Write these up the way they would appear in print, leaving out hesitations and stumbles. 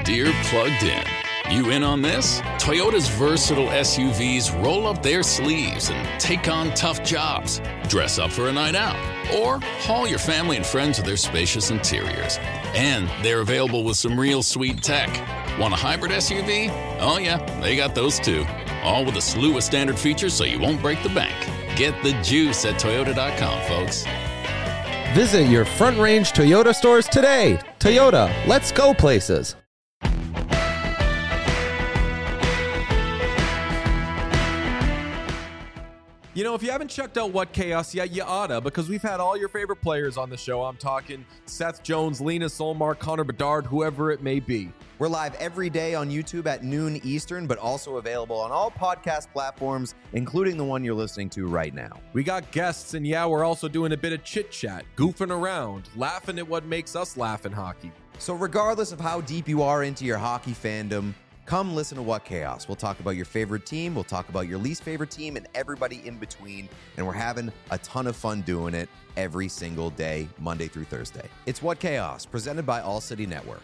Deere Plugged In. You in on this? Toyota's versatile SUVs roll up their sleeves and take on tough jobs. Dress up for a night out, or haul your family and friends with their spacious interiors. And they're available with some real sweet tech. Want a hybrid SUV? Oh yeah, they got those too. All with a slew of standard features so you won't break the bank. Get the juice at Toyota.com, folks. Visit your Front Range Toyota stores today. Toyota, let's go places. You know, if you haven't checked out What Chaos yet, you oughta, because we've had all your favorite players on the show. I'm talking Seth Jones, Lena Solmar, Connor Bedard, whoever it may be. We're live every day on YouTube at noon Eastern, but also available on all podcast platforms, including the one you're listening to right now. We got guests, and yeah, we're also doing a bit of chit-chat, goofing around, laughing at what makes us laugh in hockey. So regardless of how deep you are into your hockey fandom, come listen to What Chaos. We'll talk about your favorite team, we'll talk about your least favorite team, and everybody in between, and we're having a ton of fun doing it every single day, Monday through Thursday. It's What Chaos, presented by All City Network.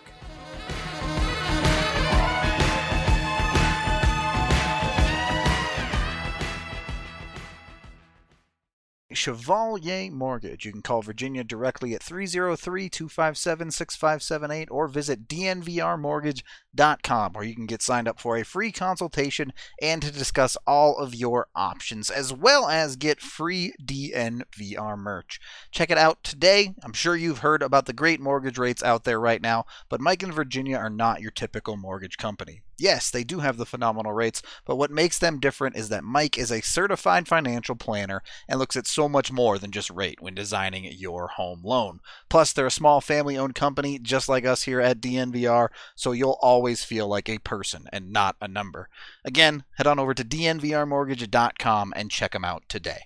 Chevalier Mortgage. You can call Virginia directly at 303-257-6578 or visit dnvrmortgage.com, where you can get signed up for a free consultation and to discuss all of your options, as well as get free DNVR merch. Check it out today. I'm sure you've heard about the great mortgage rates out there right now, but Mike and Virginia are not your typical mortgage company. Yes, they do have the phenomenal rates, but what makes them different is that Mike is a certified financial planner and looks at so much more than just rate when designing your home loan. Plus, they're a small family-owned company just like us here at DNVR, so you'll always feel like a person and not a number. Again, head on over to dnvrmortgage.com and check them out today.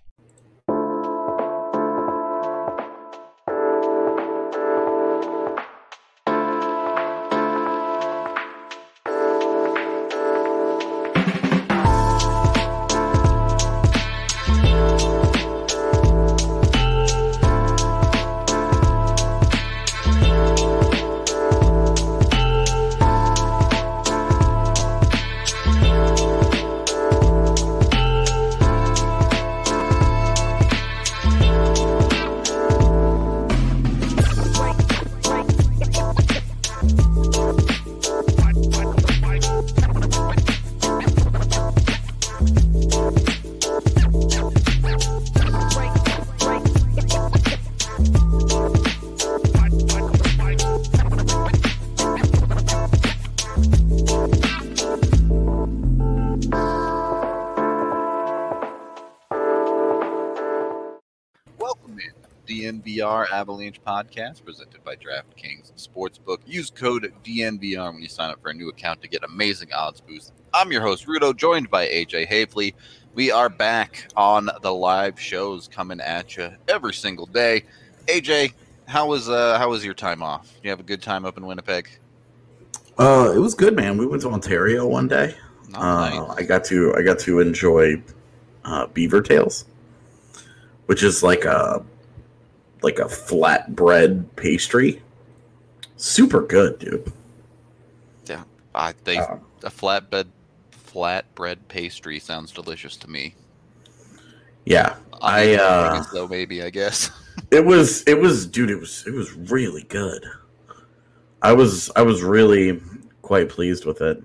DNVR Avalanche podcast presented by DraftKings Sportsbook. Use code DNVR when you sign up for a new account to get amazing odds boost. I'm your host, Rudo, joined by AJ Havely. We are back on the live shows coming at you every single day. AJ, how was your time off? Did you have a good time up in Winnipeg? It was good, man. We went to Ontario one day. Nice. I got to enjoy beaver tails, which is like a flatbread pastry. Super good, dude. Yeah, a flatbread pastry sounds delicious to me. Yeah, I guess. It was really good. I was really quite pleased with it.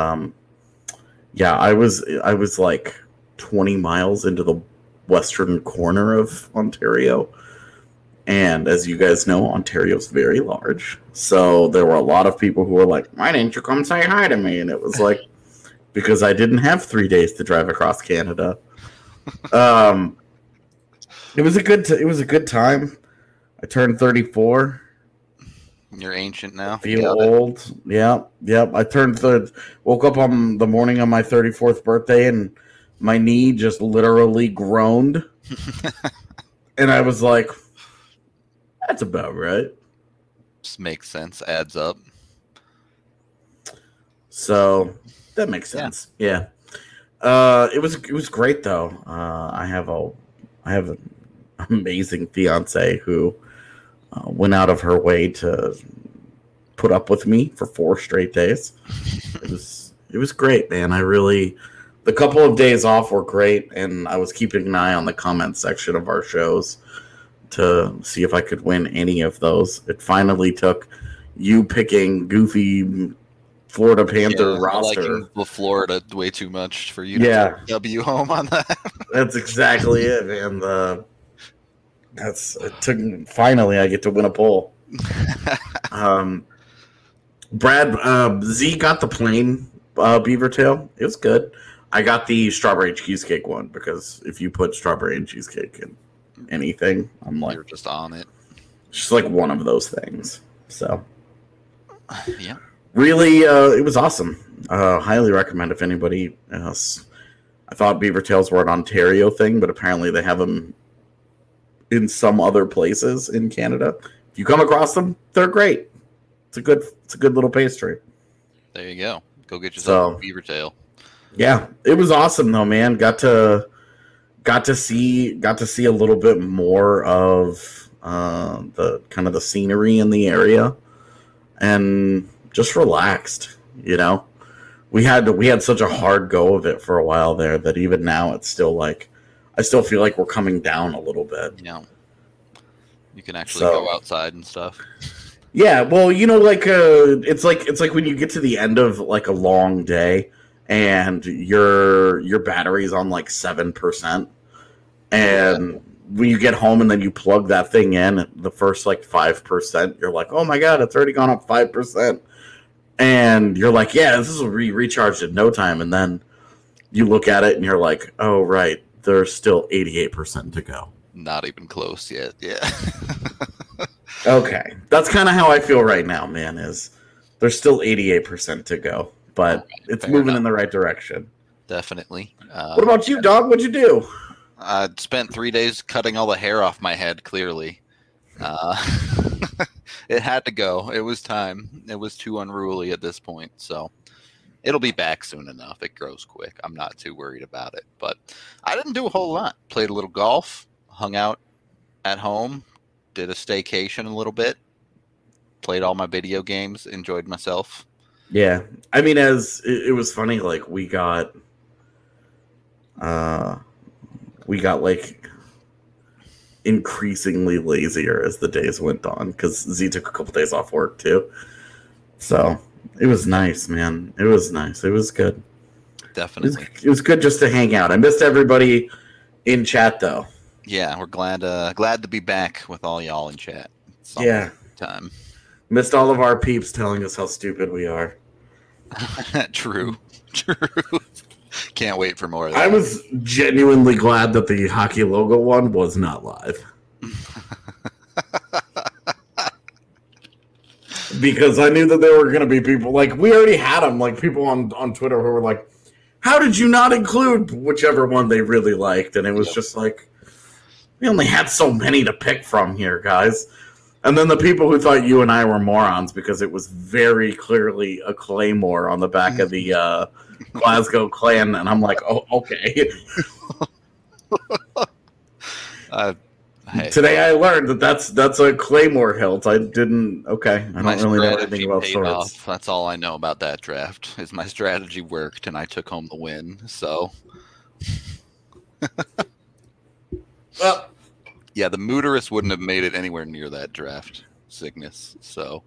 I was like 20 miles into the western corner of Ontario. And as you guys know, Ontario's very large. So there were a lot of people who were like, why didn't you come say hi to me? And it was like, because I didn't have 3 days to drive across Canada. It was a good time. I turned 34. You're ancient now. Feel old. Yeah. I woke up on the morning of my 34th birthday and my knee just literally groaned. And I was like, that's about right. Just makes sense. Adds up. So that makes sense. Yeah. It was great though. I have an amazing fiance who went out of her way to put up with me for 4 straight days. It was great, man. The couple of days off were great, and I was keeping an eye on the comment section of our shows to see if I could win any of those. It finally took you picking goofy Florida Panther roster. Liking the Florida way too much for you to W home on that. That's exactly it, man. Finally I get to win a poll. Brad, Z got the plain beaver tail. It was good. I got the strawberry cheesecake one because if you put strawberry and cheesecake in anything, I'm like, you're just on it. It's just like one of those things. So, yeah, really, it was awesome. Highly recommend if anybody else. I thought beaver tails were an Ontario thing, but apparently they have them in some other places in Canada. If you come across them, they're great. It's a good little pastry. There you go. Go get yourself a beaver tail. Yeah, it was awesome though, man. Got to see a little bit more of the kind of the scenery in the area, and just relaxed. You know, we had such a hard go of it for a while there that even now it's still like I still feel like we're coming down a little bit. Yeah, you can actually go outside and stuff. Yeah, well, you know, like it's like when you get to the end of like a long day and your battery's on like 7%, and when you get home and then you plug that thing in, the first like 5%, you're like, oh my god, it's already gone up 5%, and you're like, yeah, this will be recharged in no time, and then you look at it and you're like, oh right, there's still 88% to go. Not even close yet. Yeah. Okay, that's kind of how I feel right now, man. Is there's still 88% to go, but it's moving in the right direction. Definitely. What about you, dog? What'd you do? I spent 3 days cutting all the hair off my head. Clearly, it had to go. It was time. It was too unruly at this point, so it'll be back soon enough. It grows quick. I'm not too worried about it. But I didn't do a whole lot. Played a little golf, hung out at home. Did a staycation a little bit, played all my video games, enjoyed myself. Yeah, I mean, as it was funny, like we got like increasingly lazier as the days went on because Z took a couple days off work too. So it was nice, man. It was nice. It was good. Definitely, it was good just to hang out. I missed everybody in chat though. Yeah, we're glad to be back with all y'all in chat. Time. Missed all of our peeps telling us how stupid we are. True. Can't wait for more of that. I was genuinely glad that the hockey logo one was not live. Because I knew that there were going to be people, like, we already had them, like, people on Twitter who were like, how did you not include whichever one they really liked? And it was just like, we only had so many to pick from here, guys. And then the people who thought you and I were morons because it was very clearly a claymore on the back of the Glasgow clan. And I'm like, oh, okay. Today I learned that that's a claymore hilt. I didn't. Okay, I don't really know anything about swords. That's all I know about that draft. Is my strategy worked and I took home the win. So, well, yeah, the Mooterus wouldn't have made it anywhere near that draft, Cygnus. So,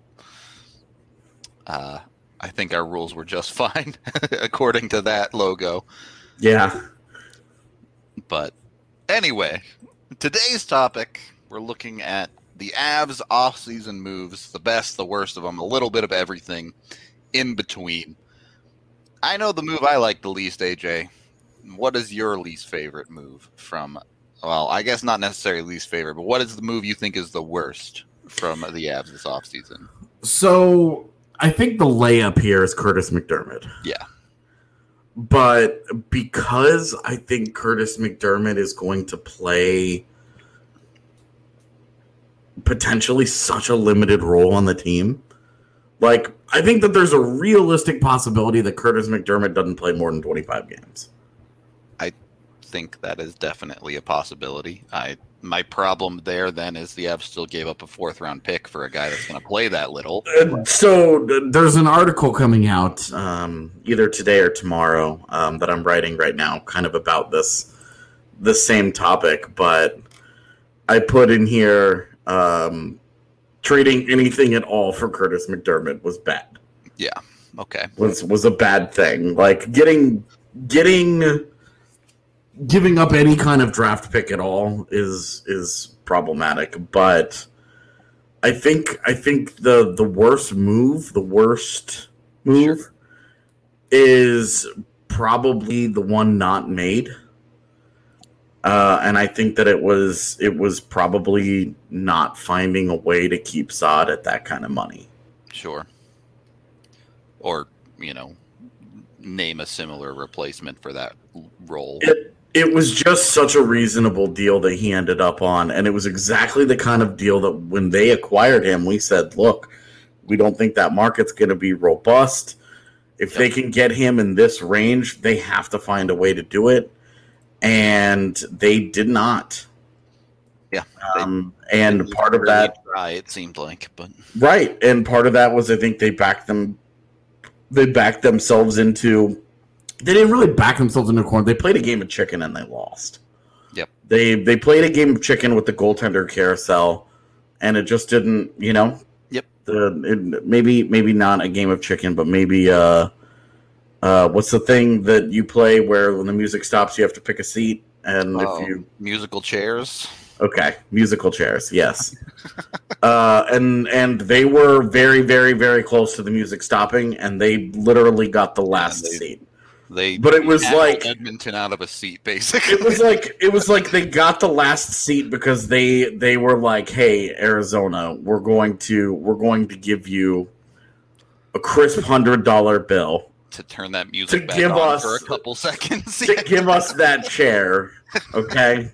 I think our rules were just fine according to that logo. Yeah, but anyway. Today's topic, we're looking at the Avs off-season moves, the best, the worst of them, a little bit of everything in between. I know the move I like the least, AJ. What is your least favorite move from, well, I guess not necessarily least favorite, but what is the move you think is the worst from the Avs this offseason? So I think the layup here is Curtis McDermott. Yeah. But because I think Curtis McDermott is going to play potentially such a limited role on the team, like, I think that there's a realistic possibility that Curtis McDermott doesn't play more than 25 games. I think that is definitely a possibility. I My problem there then is the Avs still gave up a 4th-round pick for a guy that's going to play that little. So there's an article coming out either today or tomorrow that I'm writing right now, kind of about this same topic. But I put in here trading anything at all for Curtis McDermott was bad. Yeah. Okay. Was a bad thing. Like giving up any kind of draft pick at all is problematic. But I think the worst move is probably the one not made. And I think that it was probably not finding a way to keep Saad at that kind of money. Sure. Or, name a similar replacement for that role. It was just such a reasonable deal that he ended up on, and it was exactly the kind of deal that when they acquired him, we said, look, we don't think that market's going to be robust. If they can get him in this range, they have to find a way to do it, and they did not. Yeah. And part of that... Try, it seemed like, but... Right, and part of that was I think they backed themselves into... They didn't really back themselves into a corner. They played a game of chicken and they lost. Yep. They played a game of chicken with the goaltender carousel, and it just didn't, Yep. Maybe not a game of chicken, but maybe what's the thing that you play where when the music stops you have to pick a seat, and if you musical chairs. Okay, musical chairs, yes. And they were very, very, very close to the music stopping, and they literally got the last seat. But it was like Edmonton out of a seat, basically. It was like they got the last seat because they were like, "Hey, Arizona, we're going to give you a crisp $100 bill to turn that music back on for a couple seconds. To give us that chair, okay?"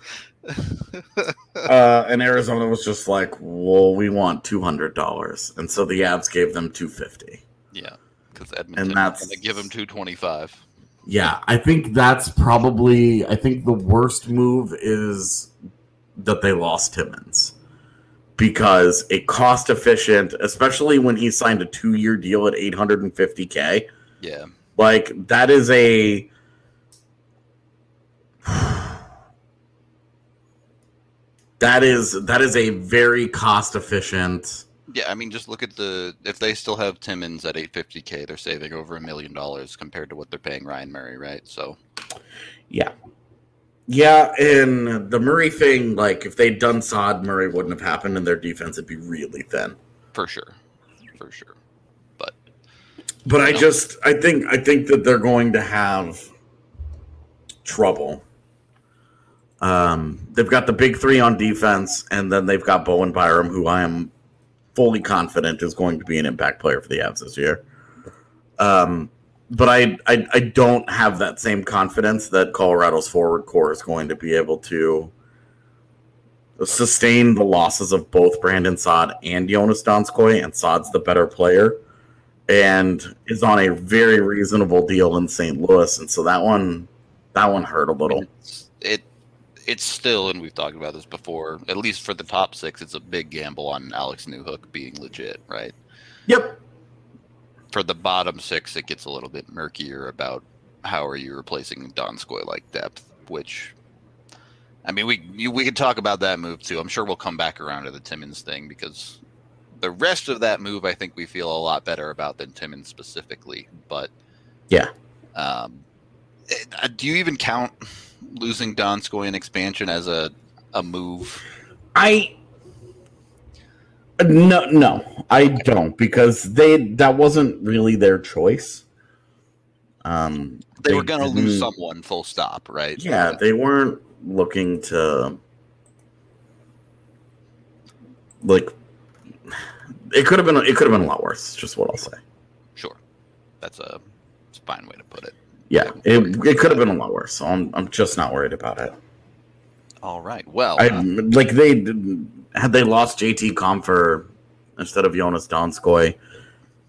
And Arizona was just like, "Well, we want $200," and so the Avs gave them $250. Yeah. Because Edmonton is going to give him $225. Yeah, I think that's probably... I think the worst move is that they lost Timmins. Because a cost-efficient... Especially when he signed a 2-year deal at $850K. Yeah. Like, that is a... That is a very cost-efficient... Yeah, I mean, just look at if they still have Timmins at $850K, they're saving over $1 million compared to what they're paying Ryan Murray, right? So, yeah, and the Murray thing, like if they'd done Saad, Murray wouldn't have happened, and their defense would be really thin, for sure. But I think that they're going to have trouble. They've got the big three on defense, and then they've got Bowen Byram, who I am fully confident is going to be an impact player for the Avs this year. But I don't have that same confidence that Colorado's forward core is going to be able to sustain the losses of both Brandon Saad and Jonas Donskoy, and Saad's the better player and is on a very reasonable deal in St. Louis, and so that one hurt a little. It's still, and we've talked about this before, at least for the top 6, it's a big gamble on Alex Newhook being legit, right? Yep. For the bottom 6, it gets a little bit murkier about how are you replacing Donskoy-like depth, which, I mean, we could talk about that move too. I'm sure we'll come back around to the Timmins thing because the rest of that move I think we feel a lot better about than Timmins specifically. But yeah. Do you even count losing Donskoy in expansion as a move? No, I don't, because that wasn't really their choice. They were going to lose someone, full stop, right? Yeah, they weren't looking to, like, it could have been a lot worse. Just what I'll say. Sure, that's a fine way to put it. Yeah, it could have been a lot worse. So I'm just not worried about it. All right. Well, had they lost JT Compher instead of Jonas Donskoy,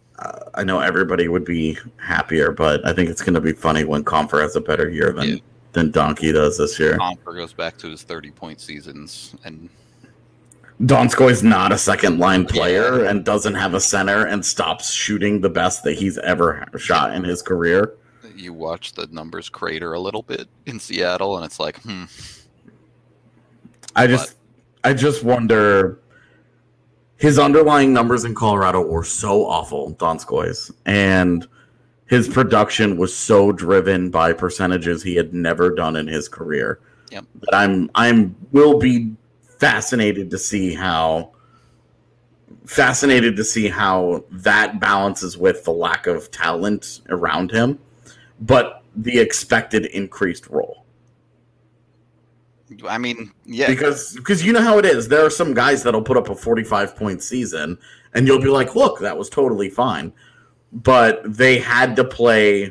I know everybody would be happier, but I think it's going to be funny when Compher has a better year than Donkey does this year. Compher goes back to his 30-point seasons, and Donskoy's not a second-line player and doesn't have a center and stops shooting the best that he's ever shot in his career. You watch the numbers crater a little bit in Seattle, and it's like, I just wonder. His underlying numbers in Colorado were so awful, Donskoy's, and his production was so driven by percentages he had never done in his career. Yep. That will be fascinated to see how that balances with the lack of talent around him, but the expected increased role. I mean, yeah. Because you know how it is. There are some guys that'll put up a 45-point season, and you'll be like, look, that was totally fine. But they had to play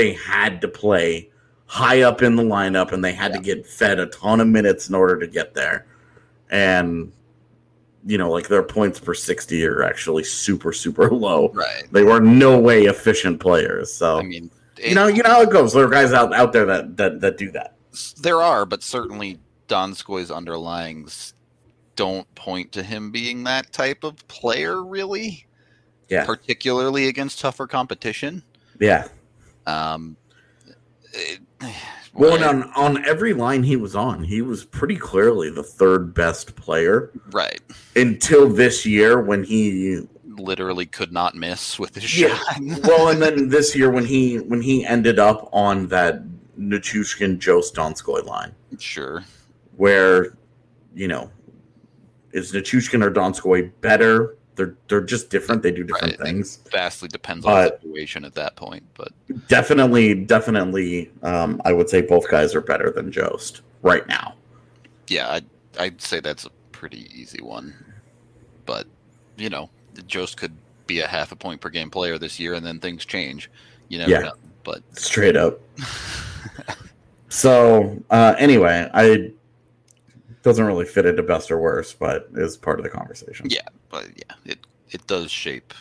high up in the lineup, and they had to get fed a ton of minutes in order to get there. And, like their points per 60 are actually super, super low. Right. They were no way efficient players. So, I mean, you know how it goes. There are guys out there that do that. There are, but certainly Donskoy's underlyings don't point to him being that type of player, really. Yeah. Particularly against tougher competition. Yeah. On every line he was on, he was pretty clearly the third best player. Right. Until this year when he literally could not miss with his shot. Well, and then this year when he ended up on that Nichushkin Jost Donskoy line. Sure. Where, is Nichushkin or Donskoy better? They're just different. They do different things. It vastly depends on the situation at that point, but definitely, I would say both guys are better than Jost right now. Yeah, I'd say that's a pretty easy one. But Jost could be a half a point per game player this year, and then things change. You never know. But straight up. So anyway, I doesn't really fit into best or worst, but is part of the conversation. Yeah, but it does shape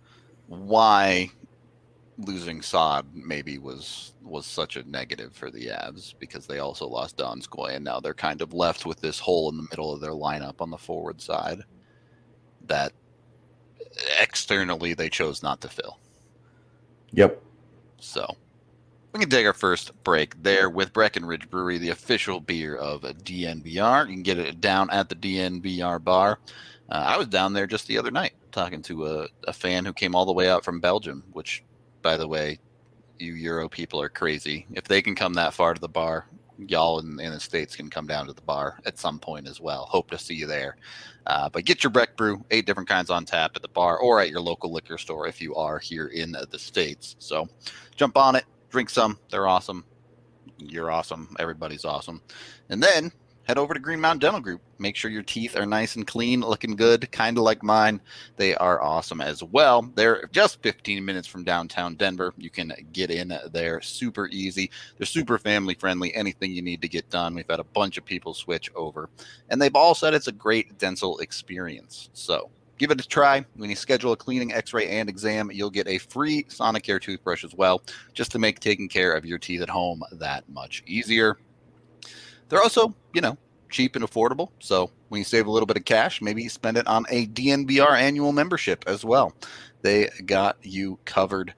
why losing Saad maybe was such a negative for the Avs, because they also lost Donskoy, and now they're kind of left with this hole in the middle of their lineup on the forward side that externally they chose not to fill. Yep. So we can take our first break there with Breckenridge Brewery, the official beer of DNVR. You can get it down at the DNVR bar. I was down there just the other night talking to a fan who came all the way out from Belgium, which, by the way, you Euro people are crazy. If they can come that far to the bar, y'all in the States can come down to the bar at some point as well. Hope to see you there. But get your Breck Brew, 8 different kinds on tap at the bar or at your local liquor store if you are here in the States. So jump on it. Drink some. They're awesome. You're awesome. Everybody's awesome. And then head over to Green Mountain Dental Group. Make sure your teeth are nice and clean, looking good, kind of like mine. They are awesome as well. They're just 15 minutes from downtown Denver. You can get in there super easy. They're super family friendly. Anything you need to get done. We've had a bunch of people switch over. And they've all said it's a great dental experience. So give it a try. When you schedule a cleaning, x-ray, and exam, you'll get a free Sonicare toothbrush as well, just to make taking care of your teeth at home that much easier. They're also, cheap and affordable. So when you save a little bit of cash, maybe you spend it on a DNVR annual membership as well. They got you covered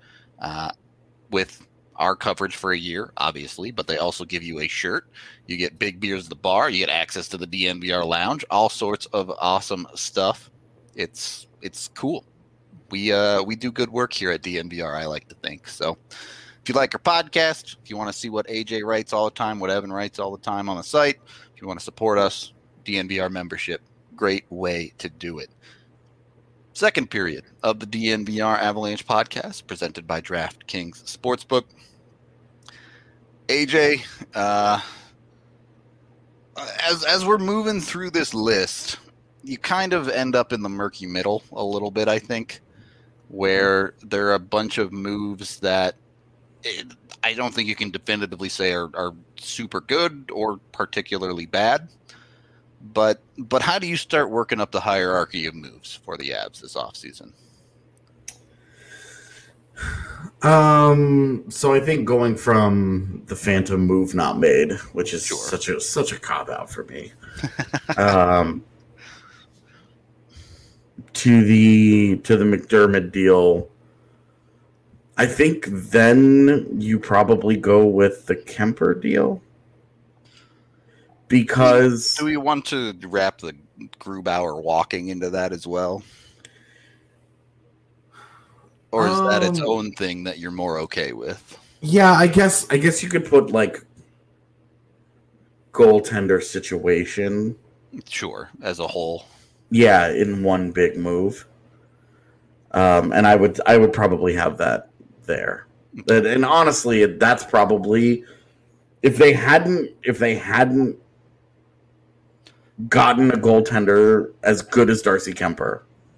with our coverage for a year, obviously, but they also give you a shirt. You get big beers at the bar. You get access to the DNVR lounge, all sorts of awesome stuff. It's cool. We do good work here at DNVR, I like to think. So if you like our podcast, if you want to see what AJ writes all the time, what Evan writes all the time on the site, if you want to support us, DNVR membership, great way to do it. Second period of the DNVR Avalanche podcast, presented by DraftKings Sportsbook. AJ, as we're moving through this list, you kind of end up in the murky middle a little bit, I think, where there are a bunch of moves that I don't think you can definitively say are super good or particularly bad. But how do you start working up the hierarchy of moves for the Avs this offseason? So I think going from the Phantom move not made, which is such a cop out for me, to the McDermott deal, I think then you probably go with the Kemper deal. Because do we want to wrap the Grubauer walking into that as well? Or is that its own thing that you're more okay with? Yeah, I guess you could put like goaltender situation. Sure, as a whole. Yeah, in one big move. And I would probably have that there. And honestly, that's probably if they hadn't gotten a goaltender as good as Darcy Kemper.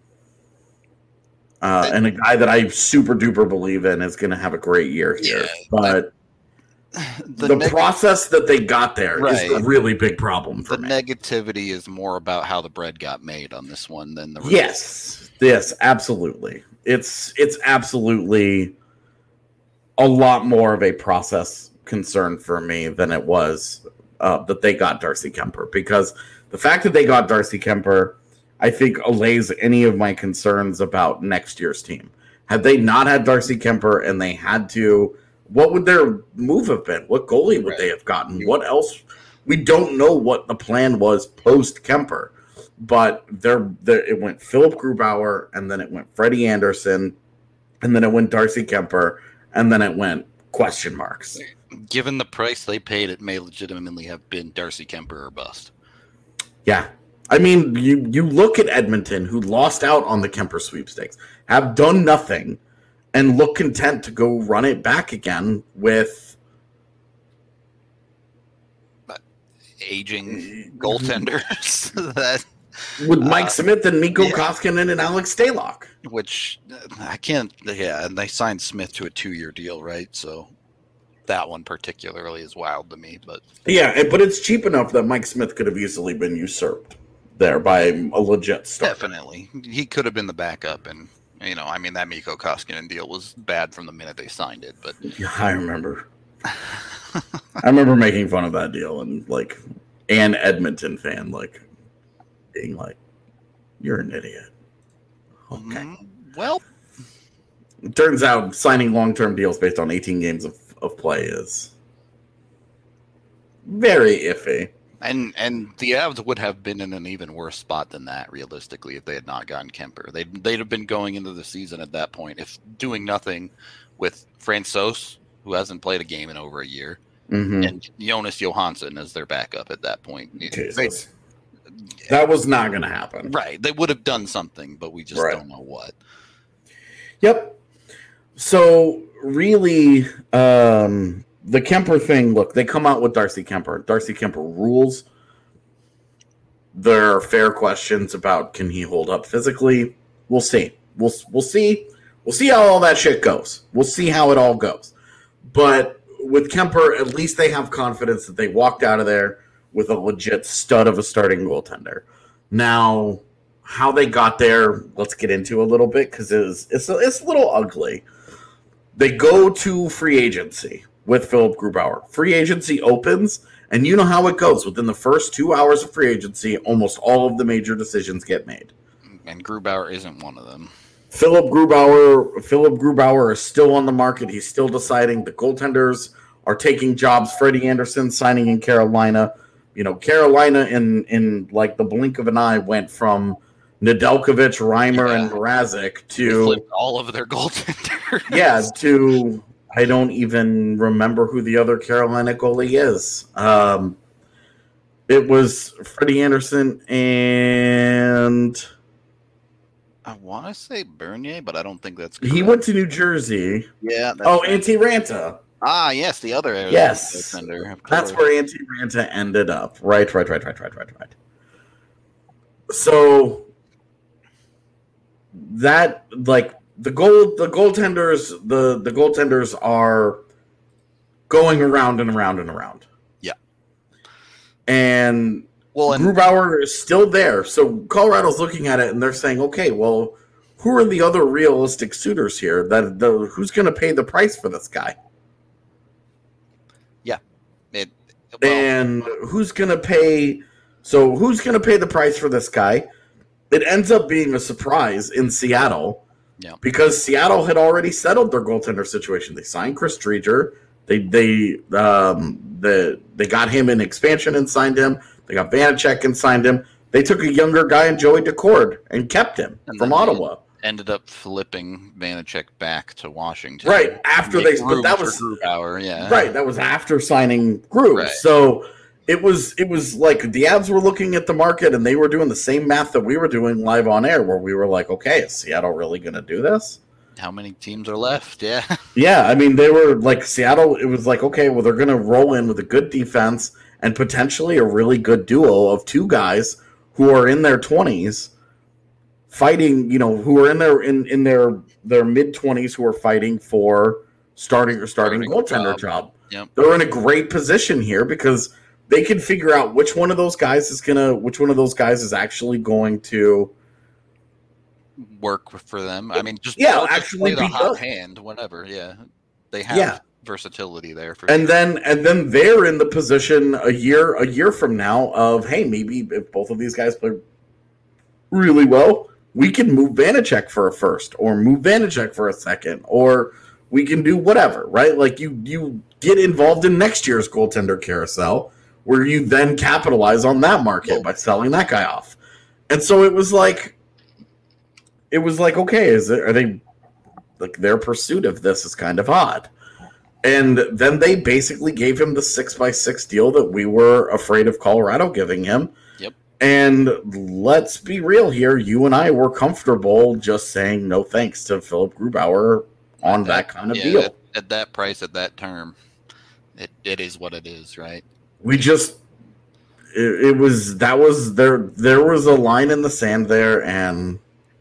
And a guy that I super duper believe in is going to have a great year here. Yeah, but the process that they got there is a really big problem for me. The negativity is more about how the bread got made on this one than the results. Yes, absolutely. It's absolutely a lot more of a process concern for me than it was that they got Darcy Kemper. Because the fact that they got Darcy Kemper, I think, allays any of my concerns about next year's team. Had they not had Darcy Kemper and they had to, what would their move have been? What goalie would they have gotten? What else? We don't know what the plan was post Kemper, but it went Philip Grubauer, and then it went Freddie Anderson, and then it went Darcy Kemper, and then it went question marks. Given the price they paid, it may legitimately have been Darcy Kemper or bust. Yeah. I mean, you look at Edmonton, who lost out on the Kemper sweepstakes, have done nothing, and look content to go run it back again with aging goaltenders. With Mike Smith and Mikko Koskinen and Alex Stalock. Which I can't, and they signed Smith to a 2-year deal, right? So that one particularly is wild to me. But it's cheap enough that Mike Smith could have easily been usurped there by a legit starter. Definitely. He could have been the backup, and that Mikko Koskinen deal was bad from the minute they signed it, but yeah, I remember. I remember making fun of that deal and an Edmonton fan being like, "You're an idiot." Okay. Well, it turns out signing long-term deals based on 18 games of play is very iffy. And the Avs would have been in an even worse spot than that, realistically, if they had not gotten Kemper. They'd have been going into the season at that point, if doing nothing with Francouz, who hasn't played a game in over a year, and Jonas Johansson as their backup at that point. That was not going to happen. Right. They would have done something, but we just don't know what. Yep. So, really, the Kemper thing, look, they come out with Darcy Kemper. Darcy Kemper rules. There are fair questions about can he hold up physically. We'll see. We'll see. We'll see how all that shit goes. We'll see how it all goes. But with Kemper, at least they have confidence that they walked out of there with a legit stud of a starting goaltender. Now, how they got there, let's get into a little bit because it's a little ugly. They go to free agency with Philip Grubauer. Free agency opens, and you know how it goes. Within the first 2 hours of free agency, almost all of the major decisions get made. And Grubauer isn't one of them. Philip Grubauer is still on the market. He's still deciding. The goaltenders are taking jobs. Freddie Anderson signing in Carolina. Carolina in like the blink of an eye went from Nedeljkovic, Reimer, and Mrazek to flipped all of their goaltenders. Yeah, to I don't even remember who the other Carolina goalie is. It was Freddie Anderson and I want to say Bernier, but I don't think that's correct. He went to New Jersey. Yeah. Antti Ranta. Ah, yes, the other area. Yes, that's where Antti Ranta ended up. Right. So that the goaltenders are going around and around and around. Yeah, and Grubauer is still there. So Colorado's looking at it and they're saying, okay, well, who are the other realistic suitors here? Who's going to pay the price for this guy? Yeah. And who's going to pay? So who's going to pay the price for this guy? It ends up being a surprise in Seattle. Yeah. Because Seattle had already settled their goaltender situation. They signed Chris Driedger. They got him in expansion and signed him. They got Vanacek and signed him. They took a younger guy in Joey Decord and kept him from Ottawa. Ended up flipping Vanacek back to Washington. Right after but that was Grubauer, yeah. Right, that was after signing Grube. Right. So it was like the Avs were looking at the market and they were doing the same math that we were doing live on air, where we were like, okay, is Seattle really going to do this? How many teams are left? Yeah. Yeah, I mean, they were like Seattle. It was like, okay, well, they're going to roll in with a good defense and potentially a really good duo of two guys who are in their 20s fighting, who are in their mid-20s who are fighting for starting goaltender job. Yep. They're in a great position here because they can figure out which one of those guys is actually going to work for them. I mean, actually play the be hot good. hand, whatever. Yeah, they have versatility there. And then they're in the position a year from now of, hey, maybe if both of these guys play really well, we can move Vanacek for a first, or move Vanacek for a second, or we can do whatever, right? Like you get involved in next year's goaltender carousel, where you then capitalize on that market by selling that guy off. And so it was like, okay, are they like their pursuit of this is kind of odd. And then they basically gave him the 6x6 deal that we were afraid of Colorado giving him. Yep. And let's be real here. You and I were comfortable just saying no thanks to Philip Grubauer on that kind of deal. At that price, at that term, it is what it is, right? We just there was a line in the sand there, and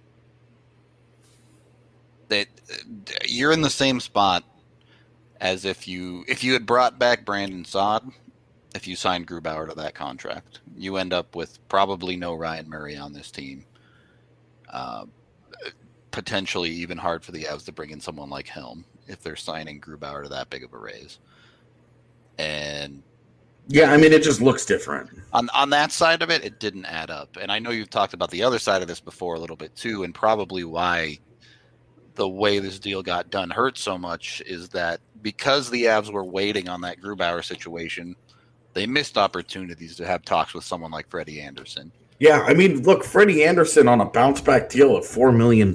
that you're in the same spot as if you had brought back Brandon Saad. If you signed Grubauer to that contract, you end up with probably no Ryan Murray on this team. Potentially even hard for the Avs to bring in someone like Helm if they're signing Grubauer to that big of a raise. And yeah, I mean, it just looks different. On that side of it didn't add up. And I know you've talked about the other side of this before a little bit too, and probably why the way this deal got done hurt so much is that because the Avs were waiting on that Grubauer situation, they missed opportunities to have talks with someone like Freddie Anderson. Yeah, I mean, look, Freddie Anderson on a bounce-back deal of $4 million,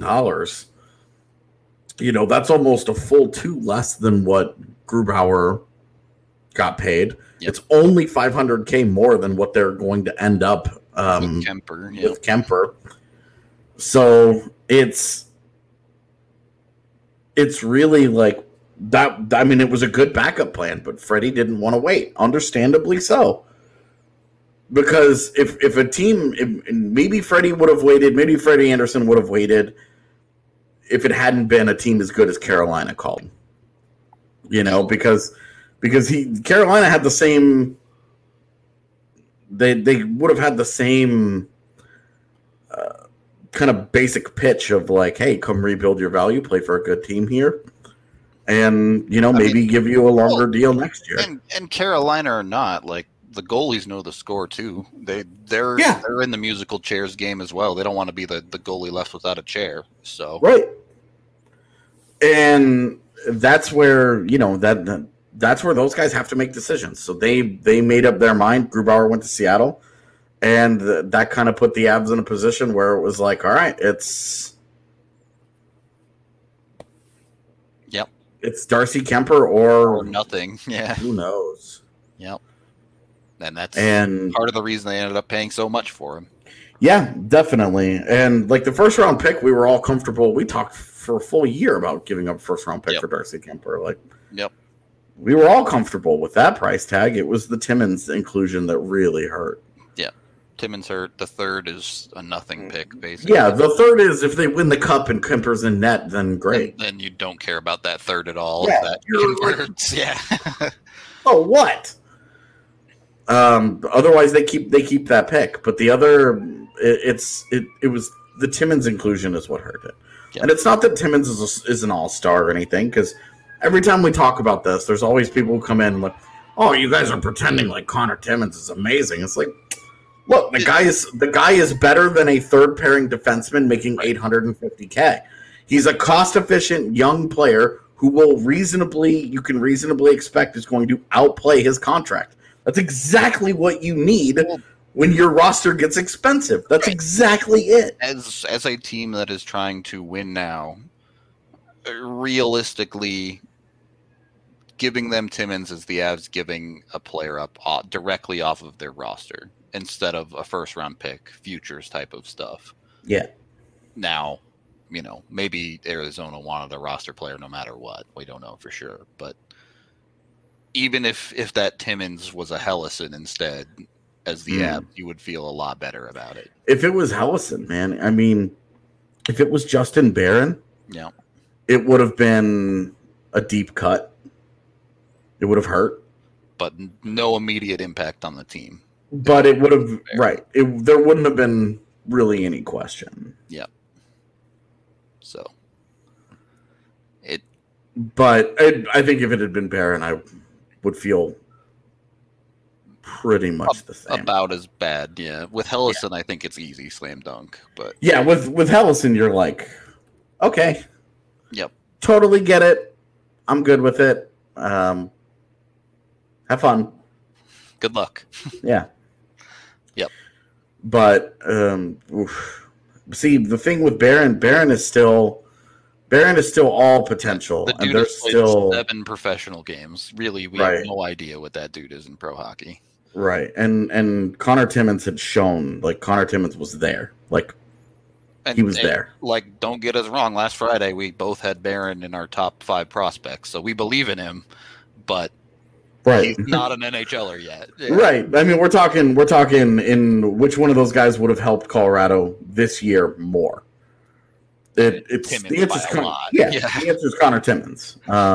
that's almost a full two less than what Grubauer got paid. Yep. It's only $500K more than what they're going to end up with Kemper. Yep. With Kemper. So it's really like that. I mean, it was a good backup plan, but Freddie didn't want to wait, understandably so. Because if a team, maybe Freddie would have waited, maybe Freddie Anderson would have waited if it hadn't been a team as good as Carolina called. Because Carolina had the same, they would have had the same kind of basic pitch of like, hey, come rebuild your value, play for a good team here, and maybe give you a longer deal next year. And Carolina or not, like, the goalies know the score too. They're in the musical chairs game as well. They don't want to be the goalie left without a chair. So right, and that's where that's where those guys have to make decisions. So they made up their mind. Grubauer went to Seattle, and that kind of put the Avs in a position where it was like, all right, it's Darcy Kemper or nothing. Yeah, who knows? Yep. And that's part of the reason they ended up paying so much for him. Yeah, definitely. And like the first round pick, we were all comfortable. We talked for a full year about giving up a first round pick for Darcy Kemper. Like, we were all comfortable with that price tag. It was the Timmins inclusion that really hurt. Yeah, Timmins hurt. The third is a nothing pick, basically. Yeah, the third is if they win the cup and Kemper's in net, then great. Then you don't care about that third at all. Yeah, if that converts. Yeah. Oh, what? Otherwise, they keep that pick. But the other, it was the Timmins inclusion is what hurt it. Yeah. And it's not that Timmins is an all-star or anything, because every time we talk about this, there's always people who come in and like, oh, you guys are pretending like Connor Timmins is amazing. It's like, look, the guy is better than a third-pairing defenseman making $850K. He's a cost-efficient young player who you can reasonably expect is going to outplay his contract. That's exactly what you need when your roster gets expensive. That's exactly it. As a team that is trying to win now, realistically, giving them Timmins is the Avs giving a player up directly off of their roster instead of a first-round pick, futures type of stuff. Yeah. Now, maybe Arizona wanted a roster player no matter what. We don't know for sure. But even if that Timmins was a Hellison instead as the Avs, you would feel a lot better about it. If it was Hellison, man, I mean, if it was Justin Barron, it would have been a deep cut. It would have hurt. But no immediate impact on the team. But it would have, right. There wouldn't have been really any question. Yeah. So, But I think if it had been Barron, I would feel pretty much the same. About as bad, yeah. With Hellison, I think it's easy, slam dunk. But yeah, with Hellison, you're like, okay. Yep. Totally get it. I'm good with it. Have fun. Good luck. Yeah. Yep. But see, the thing with Barron is still all potential, The dude and there's has played still 7 professional games. Really, we have no idea what that dude is in pro hockey. Right, and Connor Timmins had shown, like, Connor Timmins was there, like, he was there. Like, don't get us wrong. Last Friday, we both had Barron in our top 5 prospects, so we believe in him, but he's not an NHLer yet. Yeah. Right. I mean, we're talking in which one of those guys would have helped Colorado this year more. It's Timmins the answer's by a lot. The answer's Connor Timmins.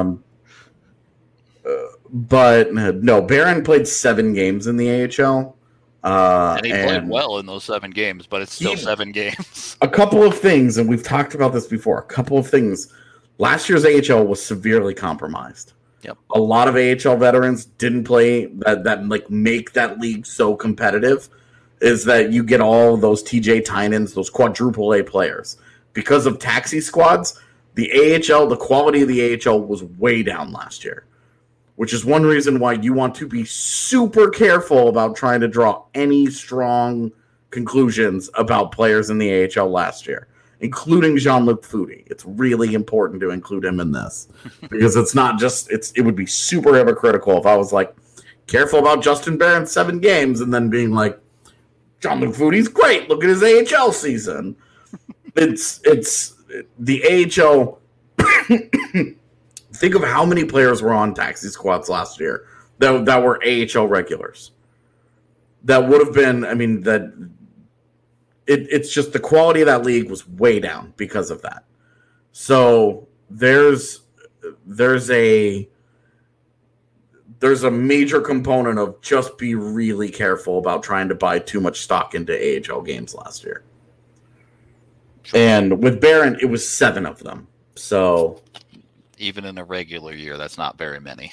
But no, Barron played 7 games in the AHL. And he played well in those 7 games, but it's still 7 games. A couple of things, and we've talked about this before, a couple of things. Last year's AHL was severely compromised. Yep. A lot of AHL veterans didn't play that like make that league so competitive is that you get all those TJ Tynans, those quadruple A players. Because of taxi squads, the AHL, the quality of the AHL was way down last year, which is one reason why you want to be super careful about trying to draw any strong conclusions about players in the AHL last year, including Jean-Luc Foudy. It's really important to include him in this because it's not just it would be super hypocritical if I was like, careful about Justin Barron's 7 games and then being like, Jean-Luc Foudy's great. Look at his AHL season. It's the AHL. Think of how many players were on taxi squads last year that were AHL regulars. That would have been, I mean, it's just the quality of that league was way down because of that. So there's a major component of just be really careful about trying to buy too much stock into AHL games last year. Sure. And with Barron, it was 7 of them. So even in a regular year, that's not very many.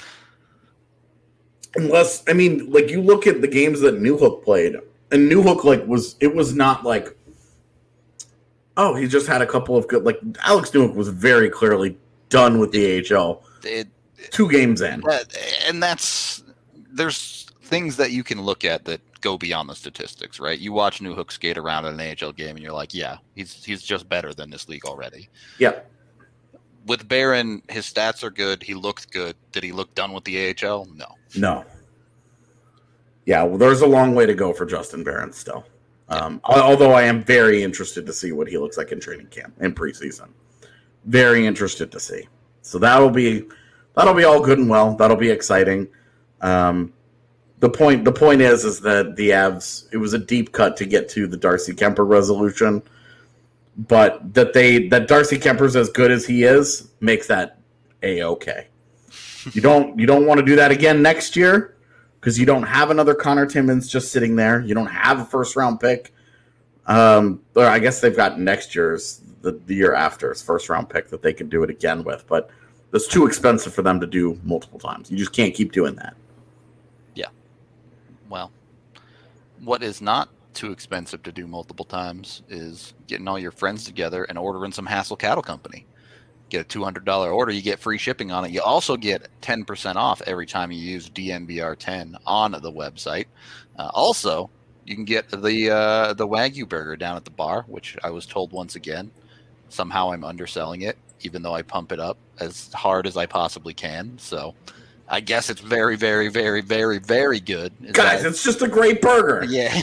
Unless, I mean, like you look at the games that Newhook played, and Newhook was not like, oh, he just had a couple of good, like Alex Newhook was very clearly done with the AHL 2 games in. And there's things that you can look at that go beyond the statistics, right? You watch Newhook skate around in an AHL game and you're like, yeah, he's just better than this league already. Yeah. With Barron, his stats are good. He looked good. Did he look done with the AHL? No. Yeah, well, there's a long way to go for Justin Barron still. Although I am very interested to see what he looks like in training camp and preseason. Very interested to see. So that'll be all good and well. That'll be exciting. The point is that the Avs, it was a deep cut to get to the Darcy Kuemper resolution, but that Darcy Kemper's as good as he is makes that A-okay. You don't want to do that again next year because you don't have another Connor Timmins just sitting there. You don't have a first round pick. Or I guess they've got next year's, the year after's first round pick that they could do it again with, but it's too expensive for them to do multiple times. You just can't keep doing that. Yeah. Well, what is not too expensive to do multiple times is getting all your friends together and ordering some Hassel Cattle Company. Get a $200 order, you get free shipping on it. You also get 10% off every time you use DNVR10 on the website. Also, you can get the Wagyu burger down at the bar, which I was told once again, somehow I'm underselling it, even though I pump it up as hard as I possibly can. So I guess it's very, very, very, very, very good. Guys, it's just a great burger. Yeah.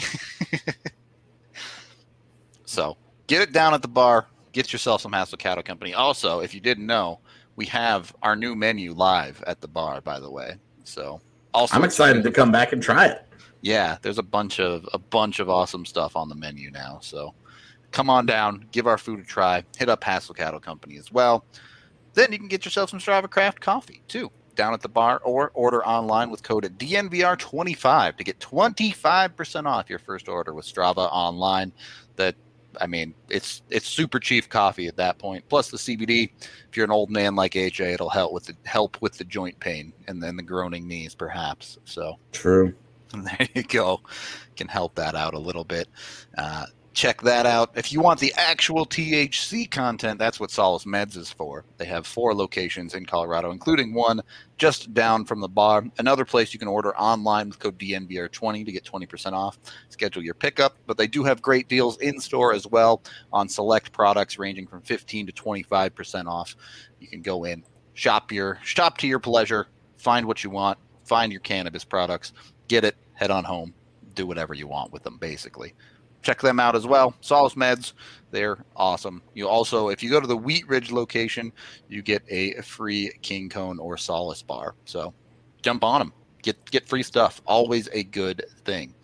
So get it down at the bar. Get yourself some Hassel Cattle Company. Also, if you didn't know, we have our new menu live at the bar, by the way. So also, I'm excited to come back and try it. Yeah, there's a bunch of awesome stuff on the menu now. So come on down, give our food a try. Hit up Hassel Cattle Company as well. Then you can get yourself some Strava Craft coffee too, down at the bar, or order online with code DNVR25 to get 25% off your first order with Strava online. It's super cheap coffee at that point. Plus the CBD. If you're an old man like AJ, it'll help with the joint pain and then the groaning knees, perhaps. So true. There you go. Can help that out a little bit. Check that out. If you want the actual THC content, that's what Solace Meds is for. They have 4 locations in Colorado, including one just down from the bar. Another place you can order online with code DNVR20 to get 20% off. Schedule your pickup, but they do have great deals in store as well on select products ranging from 15 to 25% off. You can go in, shop to your pleasure, find what you want, find your cannabis products, get it, head on home, do whatever you want with them, basically. Check them out as well. Solace Meds, they're awesome. You also, if you go to the Wheat Ridge location, you get a free King Cone or Solace bar. So jump on them. Get free stuff. Always a good thing.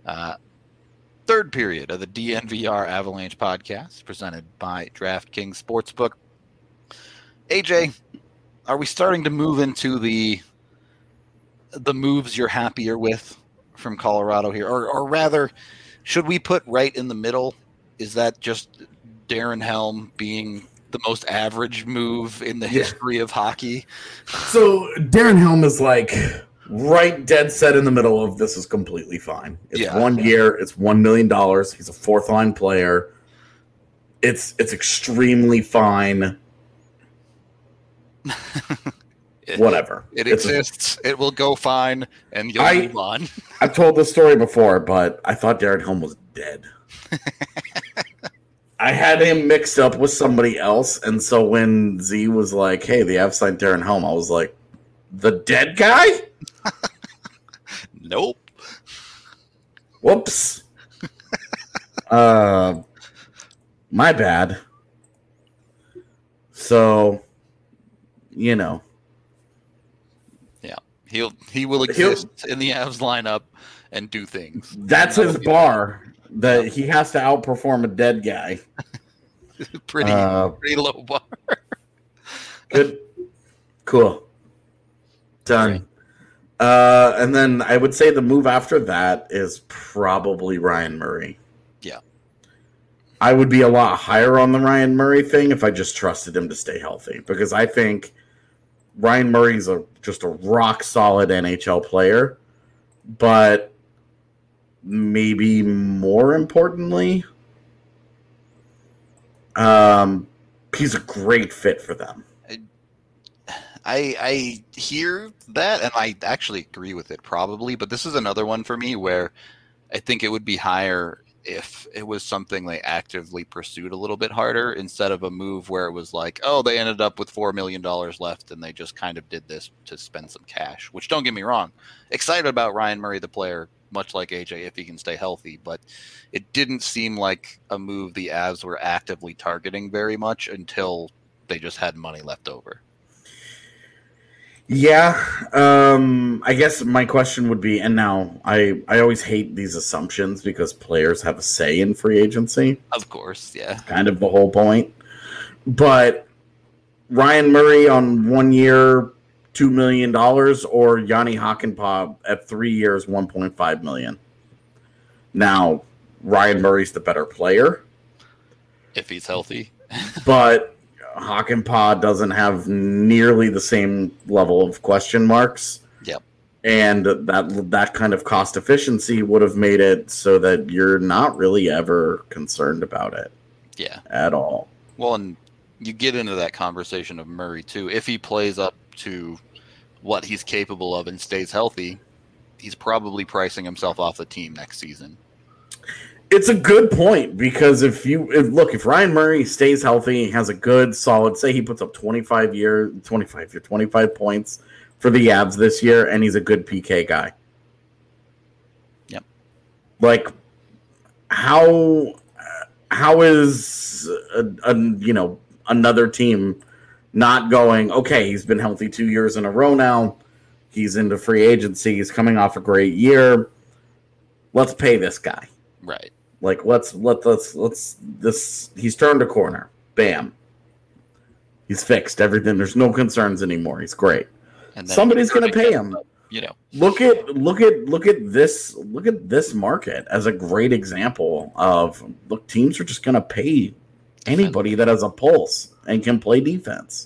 Third period of the DNVR Avalanche podcast presented by DraftKings Sportsbook. AJ, are we starting to move into the moves you're happier with from Colorado here? Or rather, should we put right in the middle? Is that just Darren Helm being the most average move in the history of hockey? So Darren Helm is like right dead set in the middle of this is completely fine. It's 1 year. It's $1 million. He's a 4th line player. It's extremely fine. Whatever. It exists. It will go fine, and you'll move on. I've told this story before, but I thought Darren Helm was dead. I had him mixed up with somebody else, and so when Z was like, hey, the Avs signed Darren Helm, I was like, the dead guy? Nope. Whoops. My bad. So, you know. He will exist in the Avs lineup and do things. That's his bar. That he has to outperform a dead guy. pretty low bar. Good. Cool. Done. And then I would say the move after that is probably Ryan Murray. Yeah. I would be a lot higher on the Ryan Murray thing if I just trusted him to stay healthy, because I think Ryan Murray's just a rock solid NHL player, but maybe more importantly, he's a great fit for them. I hear that, and I actually agree with it probably, but this is another one for me where I think it would be higher if it was something they actively pursued a little bit harder instead of a move where it was like, oh, they ended up with $4 million left and they just kind of did this to spend some cash, which, don't get me wrong, excited about Ryan Murray, the player, much like AJ, if he can stay healthy, but it didn't seem like a move the Avs were actively targeting very much until they just had money left over. Yeah, I guess my question would be, and now I always hate these assumptions because players have a say in free agency. Of course, yeah. Kind of the whole point. But Ryan Murray on 1 year, $2 million, or Yanni Hakanpää at 3 years, $1.5 million. Now, Ryan Murray's the better player. If he's healthy. But Hakanpää doesn't have nearly the same level of question marks. Yep. And that kind of cost efficiency would have made it so that you're not really ever concerned about it. Yeah. At all. Well, and you get into that conversation of Murray, too. If he plays up to what he's capable of and stays healthy, he's probably pricing himself off the team next season. It's a good point, because if Ryan Murray stays healthy, has a good, solid, say he puts up 25 points for the Avs this year, and he's a good PK guy. Yep. Like, how is another team not going, okay, he's been healthy 2 years in a row now. He's into free agency. He's coming off a great year. Let's pay this guy. Right. Like, let's he's turned a corner. Bam. He's fixed everything. There's no concerns anymore. He's great. And then Somebody's going to pay him. Look at this market as a great example of, look, teams are just going to pay anybody that has a pulse and can play defense.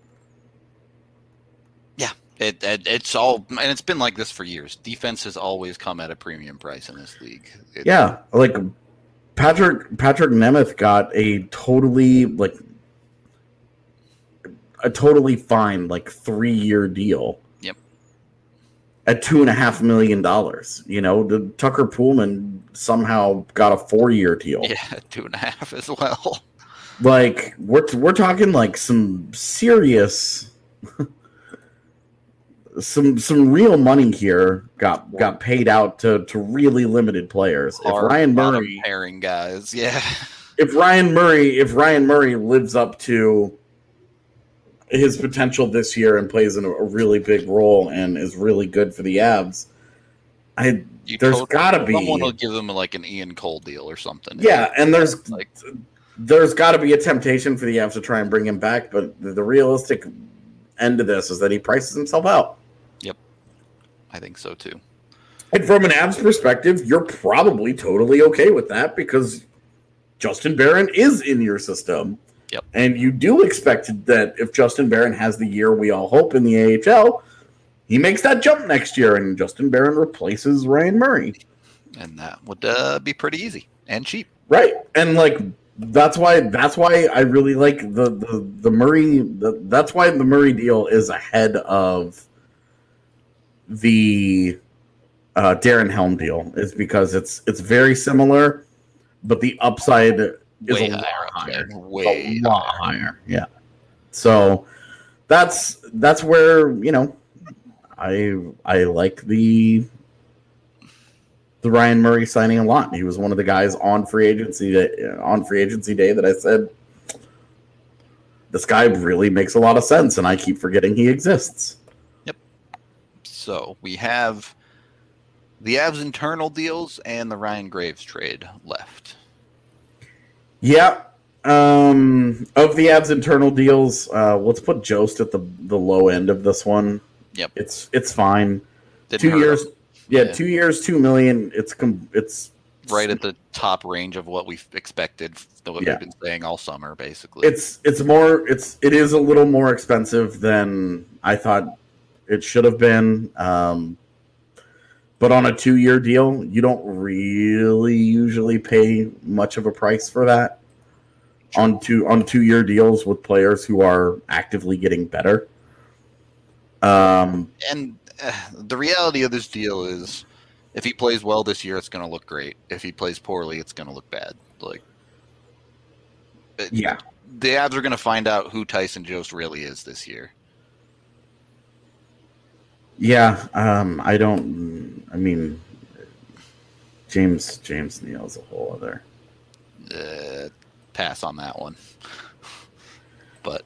Yeah, it's all, and it's been like this for years. Defense has always come at a premium price in this league. Yeah, like Patrick Nemeth got a totally fine 3-year deal. Yep. At $2.5 million. The Tucker Poolman somehow got a 4-year deal. Yeah, 2.5 as well. Like, we're talking some serious, some real money here got paid out to really limited players. If Ryan Murray pairing guys, yeah. If Ryan Murray lives up to his potential this year and plays in a really big role and is really good for the Avs, there's got to be someone will give them an Ian Cole deal or something. Yeah, and there's got to be a temptation for the Avs to try and bring him back, but the realistic end of this is that he prices himself out. Yep, I think so too. And from an Avs perspective, you're probably totally okay with that because Justin Barron is in your system. Yep. And you do expect that if Justin Barron has the year we all hope in the AHL, he makes that jump next year and Justin Barron replaces Ryan Murray. And that would be pretty easy and cheap. Right. And that's why I really like the Murray. That's why the Murray deal is ahead of the Darren Helm deal, is because it's very similar, but the upside is a lot higher. Way higher. Yeah. So that's where I like the Ryan Murray signing a lot. He was one of the guys on free agency day that I said, this guy really makes a lot of sense, and I keep forgetting he exists. Yep. So we have the Avs internal deals and the Ryan Graves trade left. Yeah. Of the Avs internal deals, let's put Jost at the low end of this one. Yep. It's fine. Didn't 2 years. Yeah, 2 years, $2 million. It's right at the top range of what we've expected. What we've been saying all summer, basically. It is a little more expensive than I thought it should have been. But on a 2-year deal, you don't really usually pay much of a price for that. On 2-year deals with players who are actively getting better. And the reality of this deal is, if he plays well this year, it's going to look great. If he plays poorly, it's going to look bad. The Avs are going to find out who Tyson Jost really is this year. Yeah, James Neal is a whole other. Pass on that one. But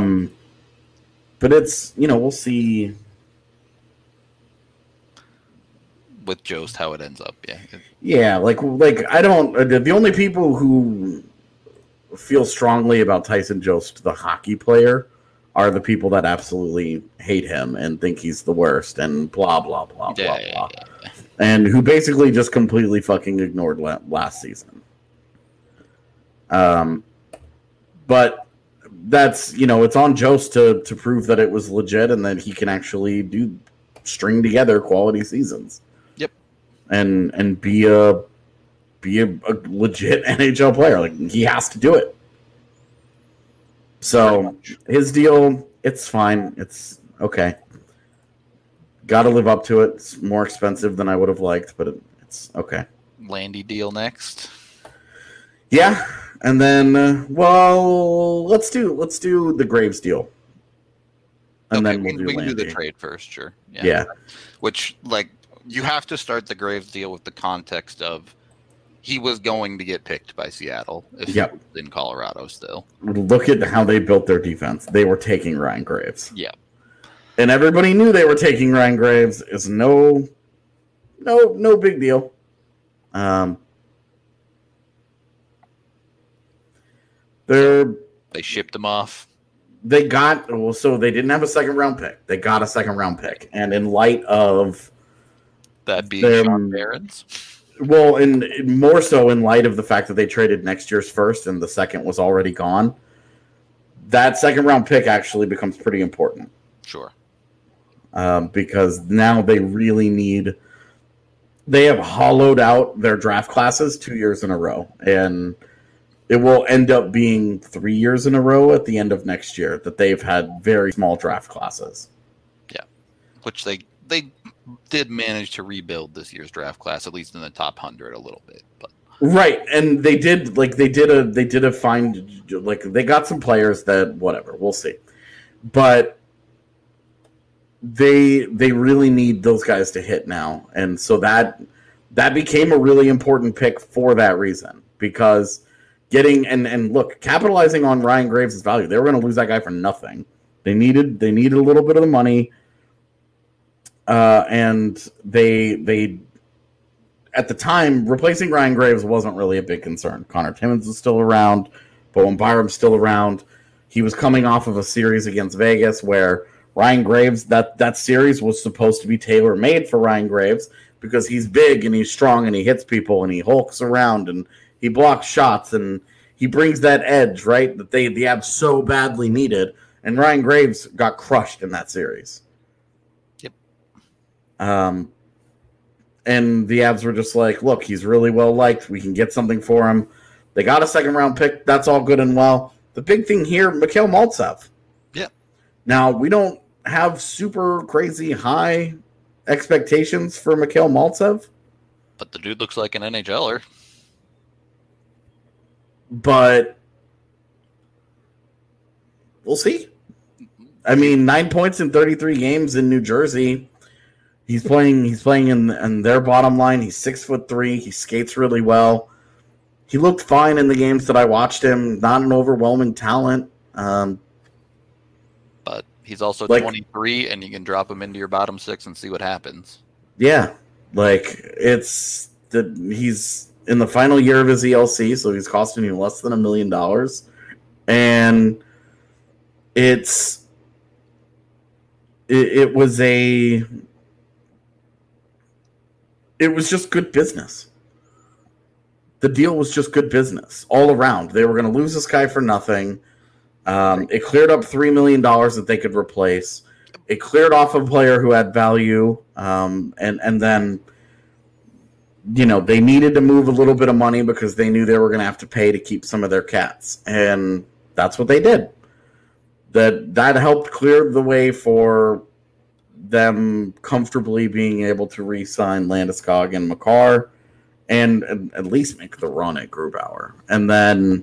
it's, we'll see with Jost how it ends up. Yeah, I don't. The only people who feel strongly about Tyson Jost, the hockey player, are the people that absolutely hate him and think he's the worst and blah blah blah blah blah. and who basically just completely fucking ignored last season. But that's, it's on Jost to prove that it was legit and that he can actually string together quality seasons. Yep. And be a legit NHL player. Like, he has to do it. So his deal, it's fine. It's okay. Got to live up to it. It's more expensive than I would have liked, but it's okay. Landy deal next. Yeah, and then let's do the Graves deal, and okay, then we can do the Landy. trade first, sure. Yeah. Which, you have to start the Graves deal with the context of he was going to get picked by Seattle if he was in Colorado still. Look at how they built their defense. They were taking Ryan Graves. Yeah. And everybody knew they were taking Ryan Graves. It's no big deal. They shipped him off. They didn't have a second round pick. They got a second round pick. And in light of that being Sean Barons. Well, and more so in light of the fact that they traded next year's first and the second was already gone, that second round pick actually becomes pretty important. Sure. Because now they really they have hollowed out their draft classes 2 years in a row. And it will end up being 3 years in a row at the end of next year that they've had very small draft classes. Yeah. Which they did manage to rebuild this year's draft class, at least in the top 100 a little bit. But right. And they got some players that, whatever, we'll see. But they really need those guys to hit now. And so that became a really important pick for that reason, because capitalizing on Ryan Graves' value, they were going to lose that guy for nothing. They needed a little bit of the money. And they at the time, replacing Ryan Graves wasn't really a big concern. Connor Timmins was still around. Bowen Byram's still around. He was coming off of a series against Vegas where Ryan Graves, that series was supposed to be tailor-made for Ryan Graves because he's big and he's strong and he hits people and he hulks around and he blocks shots and he brings that edge, right, that the Avs so badly needed. And Ryan Graves got crushed in that series. Yep. And the Avs were just like, look, he's really well liked. We can get something for him. They got a second round pick. That's all good and well. The big thing here, Mikhail Maltsev. Yep. Now, we don't have super crazy high expectations for Mikhail Maltsev. But the dude looks like an NHLer. But we'll see. I mean, 9 points in 33 games in New Jersey. He's playing in their bottom line. He's 6'3". He skates really well. He looked fine in the games that I watched him. Not an overwhelming talent. But he's also 23, and you can drop him into your bottom six and see what happens. Yeah, he's in the final year of his ELC, so he's costing you less than $1 million, and it was just good business. The deal was just good business all around. They were going to lose this guy for nothing. It cleared up $3 million that they could replace. It cleared off a player who had value, and then they needed to move a little bit of money because they knew they were going to have to pay to keep some of their cats, and that's what they did. That helped clear the way for them comfortably being able to re-sign Landeskog and Makar, and at least make the run at Grubauer. And then,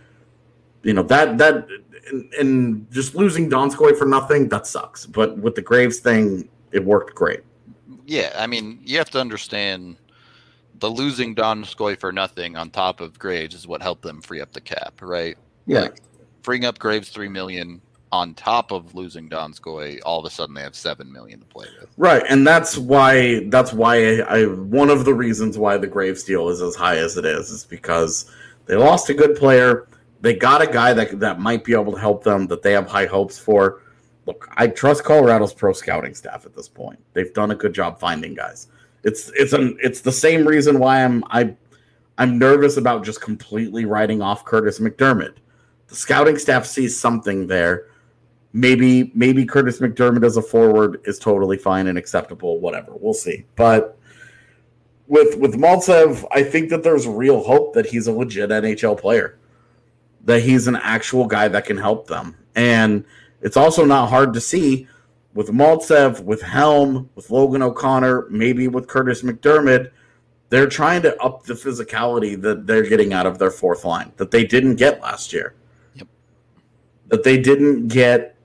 and just losing Donskoy for nothing, that sucks. But with the Graves thing, it worked great. Yeah, I mean, you have to understand the losing Donskoy for nothing on top of Graves is what helped them free up the cap, right? Yeah. Freeing up Graves $3 million on top of losing Donskoy, all of a sudden they have $7 million to play with. Right, and that's why one of the reasons why the Graves deal is as high as it is because they lost a good player. They got a guy that might be able to help them, that they have high hopes for. Look, I trust Colorado's pro scouting staff at this point. They've done a good job finding guys. It's the same reason why I'm nervous about just completely writing off Curtis McDermott. The scouting staff sees something there. Maybe Curtis McDermott as a forward is totally fine and acceptable. Whatever, we'll see. But with Maltsev, I think that there's real hope that he's a legit NHL player, that he's an actual guy that can help them. And it's also not hard to see with Maltsev, with Helm, with Logan O'Connor, maybe with Curtis McDermott, they're trying to up the physicality that they're getting out of their fourth line that they didn't get last year. Yep. That they didn't get,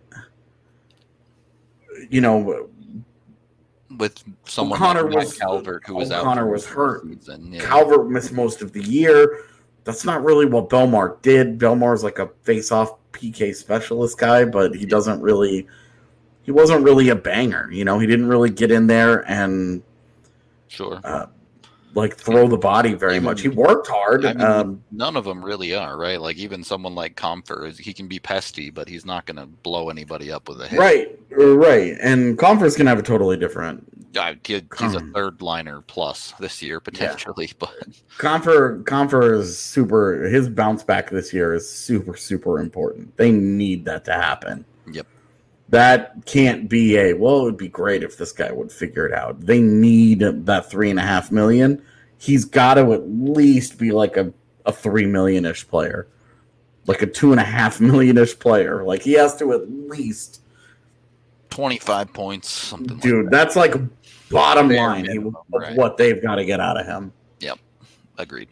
with someone O'Connor like Matt was Calvert, who was O'Connor out was hurt. Season, yeah. Calvert missed most of the year. That's not really what Belmar did. Belmar's like a face-off PK specialist guy, but he wasn't really a banger. He didn't really get in there and sure. Throw the body very much. He worked hard. I mean, none of them really are, right? Like even someone like Comfer, he can be pesty, but he's not going to blow anybody up with a hit. Right. And Comfer's going to have a totally different. He's a third liner plus this year potentially, but Comfer is super. His bounce back this year is super, super important. They need that to happen. Yep. That can't be it would be great if this guy would figure it out. They need that $3.5 million. He's got to at least be like a $3 million-ish player, like a $2.5 million-ish player. Like he has to at least 25 points, something. Dude, like that's like bottom line minimum, of right. what they've got to get out of him. Yep, agreed.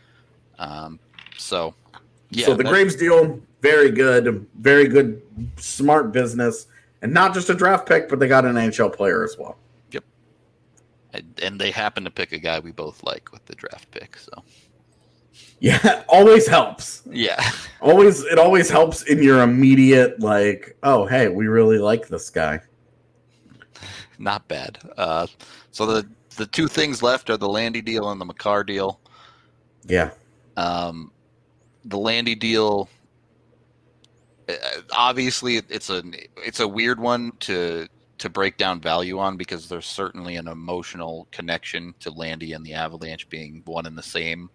So the Graves deal, very good, smart business, and not just a draft pick, but they got an NHL player as well. Yep, and they happen to pick a guy we both like with the draft pick. So yeah, always helps. Yeah, it always helps in your immediate oh hey, we really like this guy. Not bad. So the two things left are the Landy deal and the Makar deal. Yeah. The Landy deal, obviously, it's a weird one to break down value on because there's certainly an emotional connection to Landy and the Avalanche being one and the same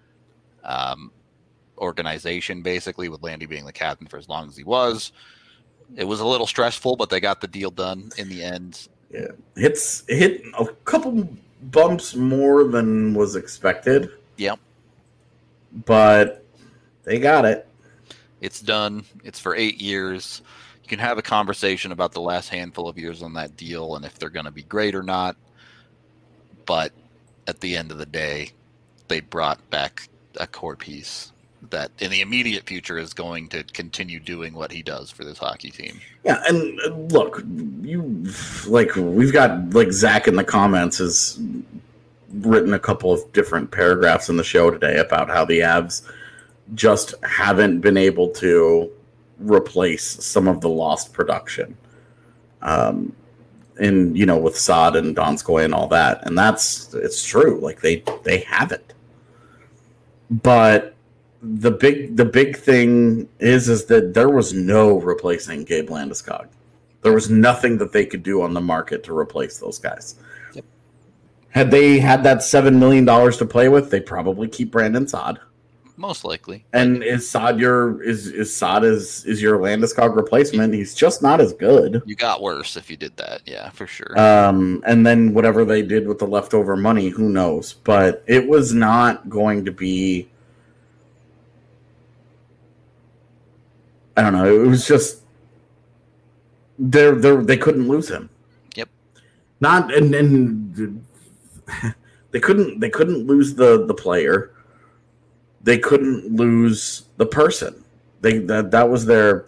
organization, basically, with Landy being the captain for as long as he was. It was a little stressful, but they got the deal done in the end. Yeah, it hit a couple bumps more than was expected. Yep. But they got it. It's done. It's for 8 years. You can have a conversation about the last handful of years on that deal and if they're going to be great or not. But at the end of the day, they brought back a core piece that in the immediate future is going to continue doing what he does for this hockey team. Yeah, and look, we've got Zach in the comments has written a couple of different paragraphs in the show today about how the Avs just haven't been able to replace some of the lost production. With Saad and Donskoy and all that. And it's true. They haven't. But the big thing is that there was no replacing Gabe Landeskog. There was nothing that they could do on the market to replace those guys. Yep. Had they had that $7 million to play with, they probably keep Brandon Saad. Most likely. And is Saad your Landeskog replacement? He's just not as good. You got worse if you did that, yeah, for sure. And then whatever they did with the leftover money, who knows? But it was not going to be. I don't know. It was just they couldn't lose him. Yep. Not and they couldn't lose the player. They couldn't lose the person. That was their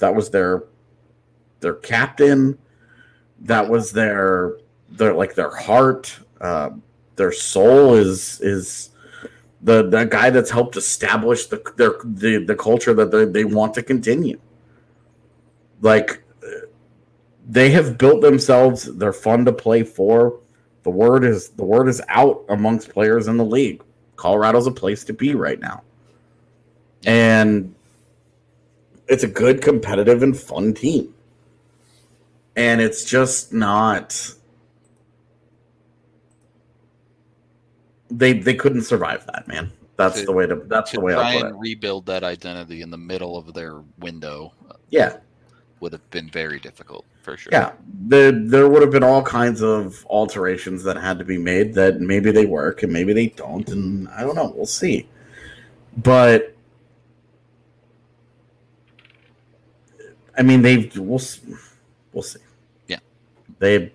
captain. That was their heart. Their soul is the guy that's helped establish the culture that they want to continue. They have built themselves. They're fun to play for. The word is out amongst players in the league. Colorado's a place to be right now. And it's a good, competitive, and fun team. And it's just not. they couldn't survive that, man. That's the way to try I'll put and it. rebuild that identity in the middle of their window. Yeah. Would have been very difficult for sure. Yeah, there would have been all kinds of alterations that had to be made that maybe they work and maybe they don't, and I don't know. We'll see. But I mean, we'll see. Yeah, they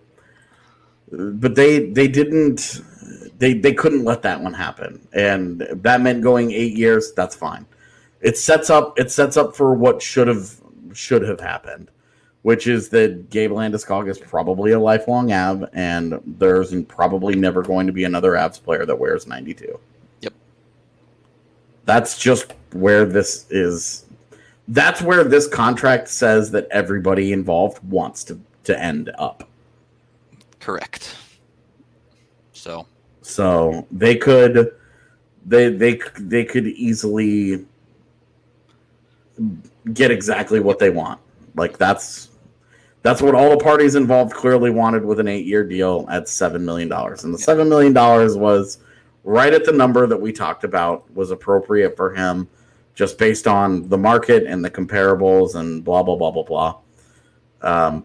didn't. They couldn't let that one happen, and that meant going 8 years. That's fine. It sets up for what should have happened, which is that Gabe Landeskog is probably a lifelong Av, and there's probably never going to be another Avs player that wears 92. Yep. That's just where this is. That's where this contract says that everybody involved wants to end up. Correct. So they could easily get exactly what they want. Like that's what all the parties involved clearly wanted with an 8-year deal at $7 million. And the $7 million was right at the number that we talked about was appropriate for him just based on the market and the comparables and blah, blah, blah, blah, blah.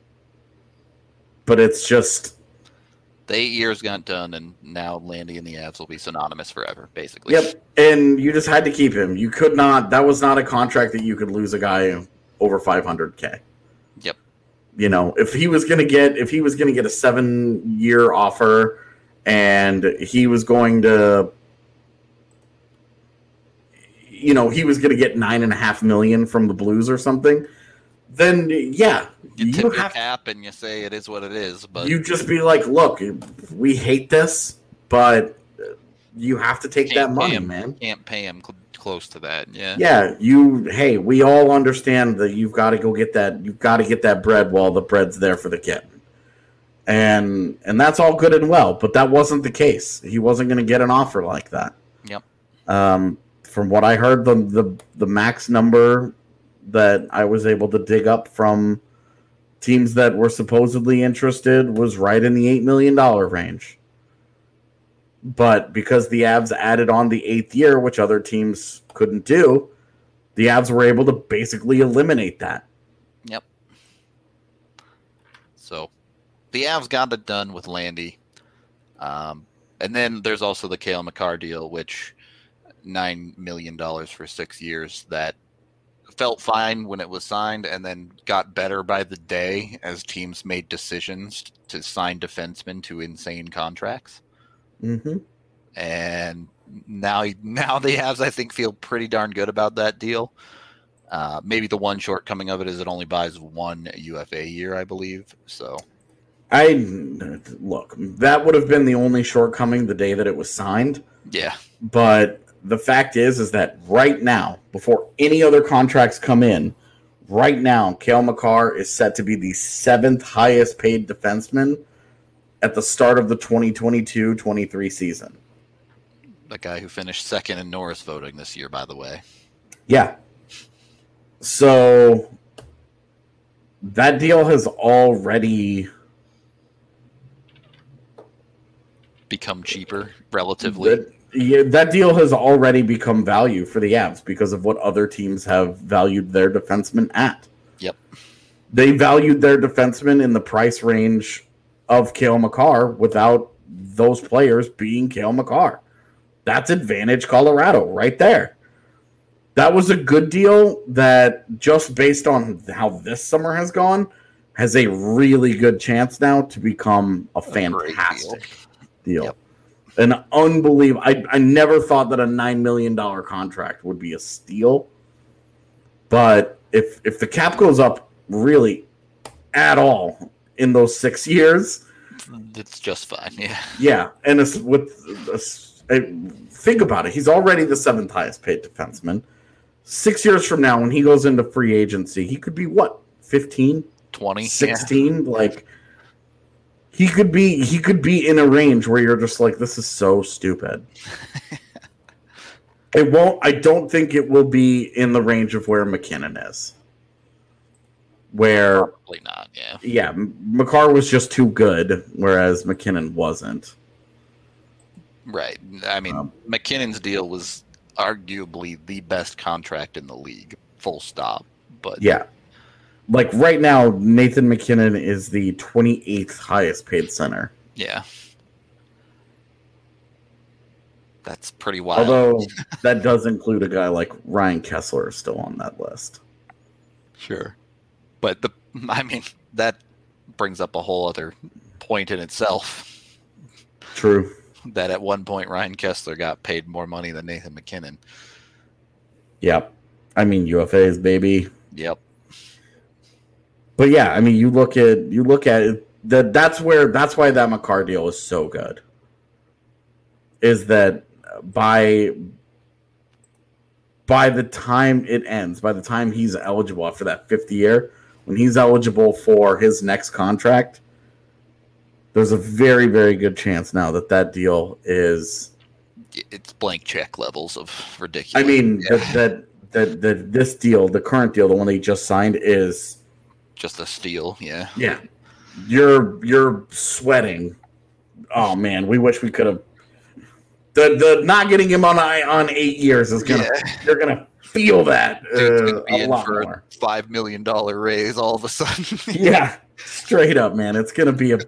But it's just... The 8 years got done, and now Landy and the Avs will be synonymous forever, basically. Yep, and you just had to keep him. You could not... That was not a contract that you could lose a guy over $500K. Yep. You know, if he was going to get a 7-year offer and he was going to, you know, he was going to get $9.5 million from the Blues or something, then yeah, you tip your cap and you say it is what it is. But you just be like, look, we hate this, but you have to take that money, man. Can't pay him close to that. Yeah. Yeah. Hey, we all understand that you've got to go get that. You've got to get that bread while the bread's there for the kid. And that's all good and well, but that wasn't the case. He wasn't going to get an offer like that. Yep. From what I heard, the max number that I was able to dig up from teams that were supposedly interested was right in the $8 million range. But because the Avs added on the 8th year, which other teams couldn't do, the Avs were able to basically eliminate that. Yep. So the Avs got it done with Landy. And then there's also the Cale Makar deal, which $9 million for 6 years that felt fine when it was signed and then got better by the day as teams made decisions to sign defensemen to insane contracts. Mm-hmm. And now the Avs, I think, feel pretty darn good about that deal. Maybe the one shortcoming of it is it only buys one UFA year, I believe. So, look, that would have been the only shortcoming the day that it was signed. Yeah. But the fact is that right now, before any other contracts come in, right now, Cale Makar is set to be the 7th highest paid defenseman at the start of the 2022-23 season. The guy who finished second in Norris voting this year, by the way. Yeah. So that deal has already become cheaper, relatively. That deal has already become value for the Avs because of what other teams have valued their defensemen at. Yep. They valued their defensemen in the price range of Cale Makar without those players being Cale Makar. That's advantage Colorado right there. That was a good deal that, just based on how this summer has gone, has a really good chance now to become a fantastic deal. Yep. An unbelievable. I never thought that a $9 million contract would be a steal. But if the cap goes up really at all in those 6 years, it's just fine. Yeah. Yeah, and think about it. He's already the 7th highest paid defenseman. 6 years from now, when he goes into free agency, he could be what, 15, 20, 16? Yeah. Like he could be in a range where you're just like, this is so stupid. It won't. I don't think it will be in the range of where McKinnon is. Where probably not. Yeah. Yeah, Makar was just too good, whereas McKinnon wasn't. Right. I mean, McKinnon's deal was arguably the best contract in the league, full stop. But Yeah. Like right now, Nathan McKinnon is the 28th highest paid center. yeah. That's pretty wild. Although that does include a guy like Ryan Kessler still on that list. Sure. But that brings up a whole other point in itself. True. That at one point Ryan Kessler got paid more money than Nathan McKinnon. Yep. I mean UFAs, baby. Yep. But yeah, I mean you look at it, that's why that McCarr deal is so good. Is that by the time it ends, by the time he's eligible after that 5th year, when he's eligible for his next contract, there's a very, very good chance now that deal is... It's blank check levels of ridiculous. I mean, that this deal, the current deal, the one they just signed, is... just a steal, yeah. Yeah. You're sweating. Oh, man, we wish we could have... The not getting him on 8 years is gonna you're gonna feel that a lot for more. A $5 million raise all of a sudden. Yeah, straight up, man. It's gonna be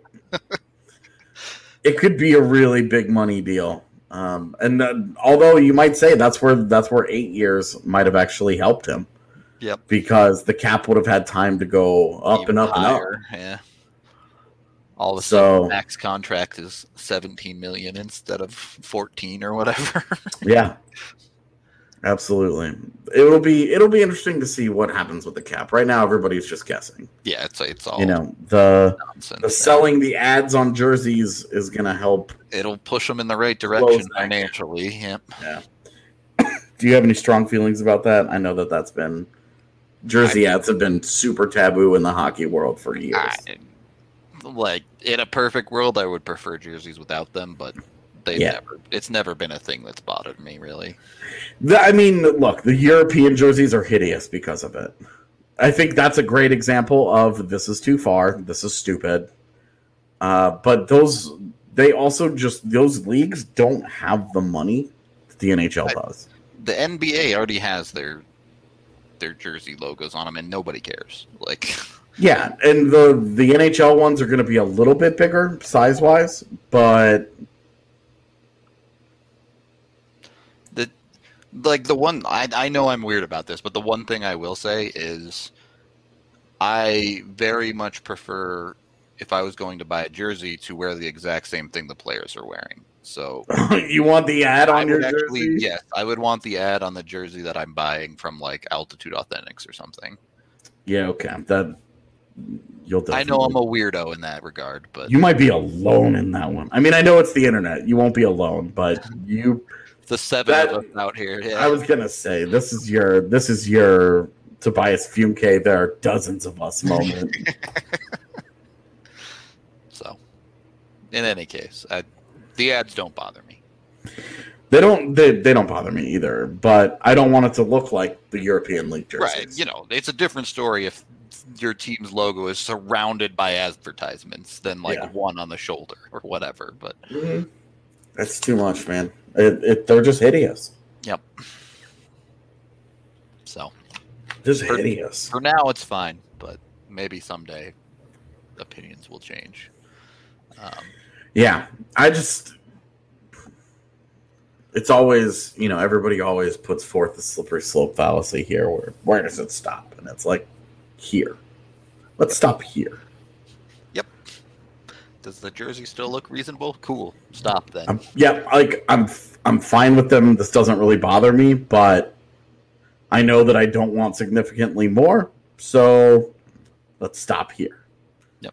it could be a really big money deal. And although you might say that's where 8 years might have actually helped him. Yep. Because the cap would have had time to go up even and up higher, and up. Yeah. All of a sudden, max contract is $17 million instead of 14 or whatever. Yeah, absolutely. It'll be interesting to see what happens with the cap. Right now, everybody's just guessing. Yeah, it's all the nonsense. Selling the ads on jerseys is going to help. It'll push them in the right direction financially. Yep. Yeah. Do you have any strong feelings about that? I know that's been jersey ads have been super taboo in the hockey world for years. Like in a perfect world, I would prefer jerseys without them, but it's never been a thing that's bothered me really. I mean, look, the European jerseys are hideous because of it. I think that's a great example of this is too far, this is stupid. But those leagues don't have the money that the NHL does. The NBA already has their jersey logos on them, and nobody cares. Like. Yeah, and the NHL ones are going to be a little bit bigger size-wise, but the one I know I'm weird about this, but the one thing I will say is I very much prefer, if I was going to buy a jersey, to wear the exact same thing the players are wearing. So you want the ad on your jersey? Yes, I would want the ad on the jersey that I'm buying from like Altitude Authentics or something. Yeah, okay. I know I'm a weirdo in that regard, but you might be alone in that one. I mean, I know it's the internet. You won't be alone, but the 7 of us out here. Yeah. I was gonna say this is your Tobias Fumke. There are dozens of us moment. So, in any case, the ads don't bother me. They don't bother me either. But I don't want it to look like the European League jerseys. Right. It's a different story if your team's logo is surrounded by advertisements than one on the shoulder or whatever. But that's too much, man. They're just hideous. Yep. So just hideous. For now, it's fine, but maybe someday opinions will change. Yeah, it's always, everybody always puts forth the slippery slope fallacy here. Where does it stop? And it's like, here. Let's stop here. Yep. Does the jersey still look reasonable? Cool. Stop then. I'm fine with them. This doesn't really bother me, but I know that I don't want significantly more. So let's stop here. Yep.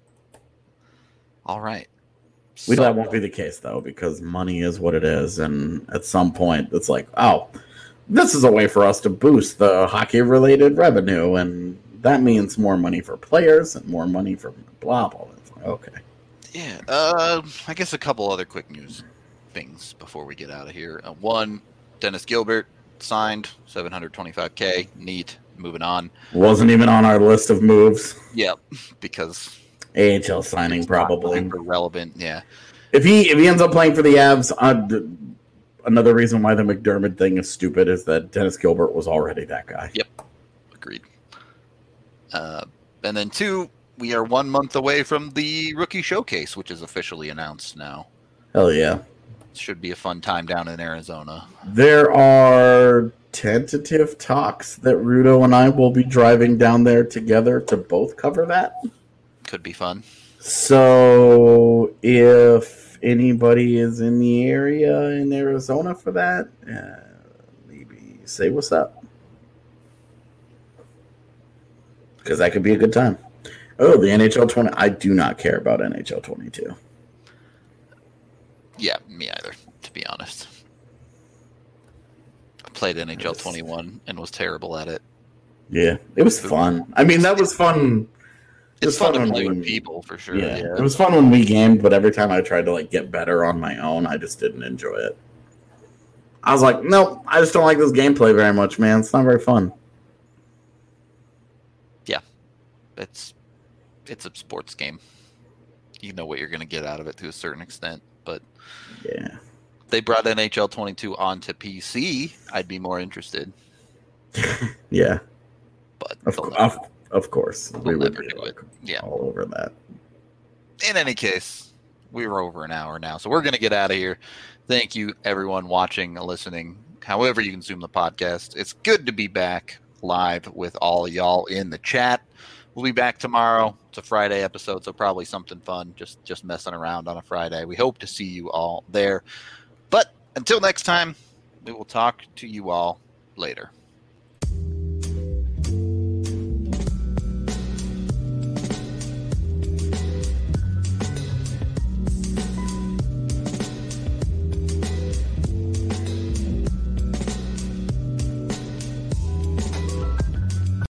All right. That won't be the case, though, because money is what it is. And at some point, it's like, oh, this is a way for us to boost the hockey-related revenue. And that means more money for players and more money for blah, blah, blah. Okay. Yeah. I guess a couple other quick news things before we get out of here. One, Dennis Gilbert signed $725K. Neat. Moving on. Wasn't even on our list of moves. Yep. Because... AHL signing, probably. Relevant, yeah. If he ends up playing for the Avs, another reason why the McDermott thing is stupid is that Dennis Gilbert was already that guy. Yep, agreed. And then 2, we are 1 month away from the Rookie Showcase, which is officially announced now. Hell yeah. Should be a fun time down in Arizona. There are tentative talks that Rudo and I will be driving down there together to both cover that. Could be fun. So if anybody is in the area in Arizona for that, maybe say what's up. Because that could be a good time. Oh, the NHL 20. I do not care about NHL 22. Yeah, me either, to be honest. I played NHL 21 and was terrible at it. Yeah, it was fun. I mean, that was fun. It's fun to play with people, for sure. Yeah, it was fun when we gamed, but every time I tried to get better on my own, I just didn't enjoy it. I was like, nope, I just don't like this gameplay very much, man. It's not very fun. Yeah, it's a sports game. You know what you're going to get out of it to a certain extent, but yeah, they brought NHL 22 onto PC, I'd be more interested. Yeah, but of course, we would never do it. Yeah, all over that. In any case, we're over an hour now, so we're going to get out of here. Thank you, everyone watching, listening, however you consume the podcast. It's good to be back live with all y'all in the chat. We'll be back tomorrow. It's a Friday episode, so probably something fun, just messing around on a Friday. We hope to see you all there. But until next time, we will talk to you all later.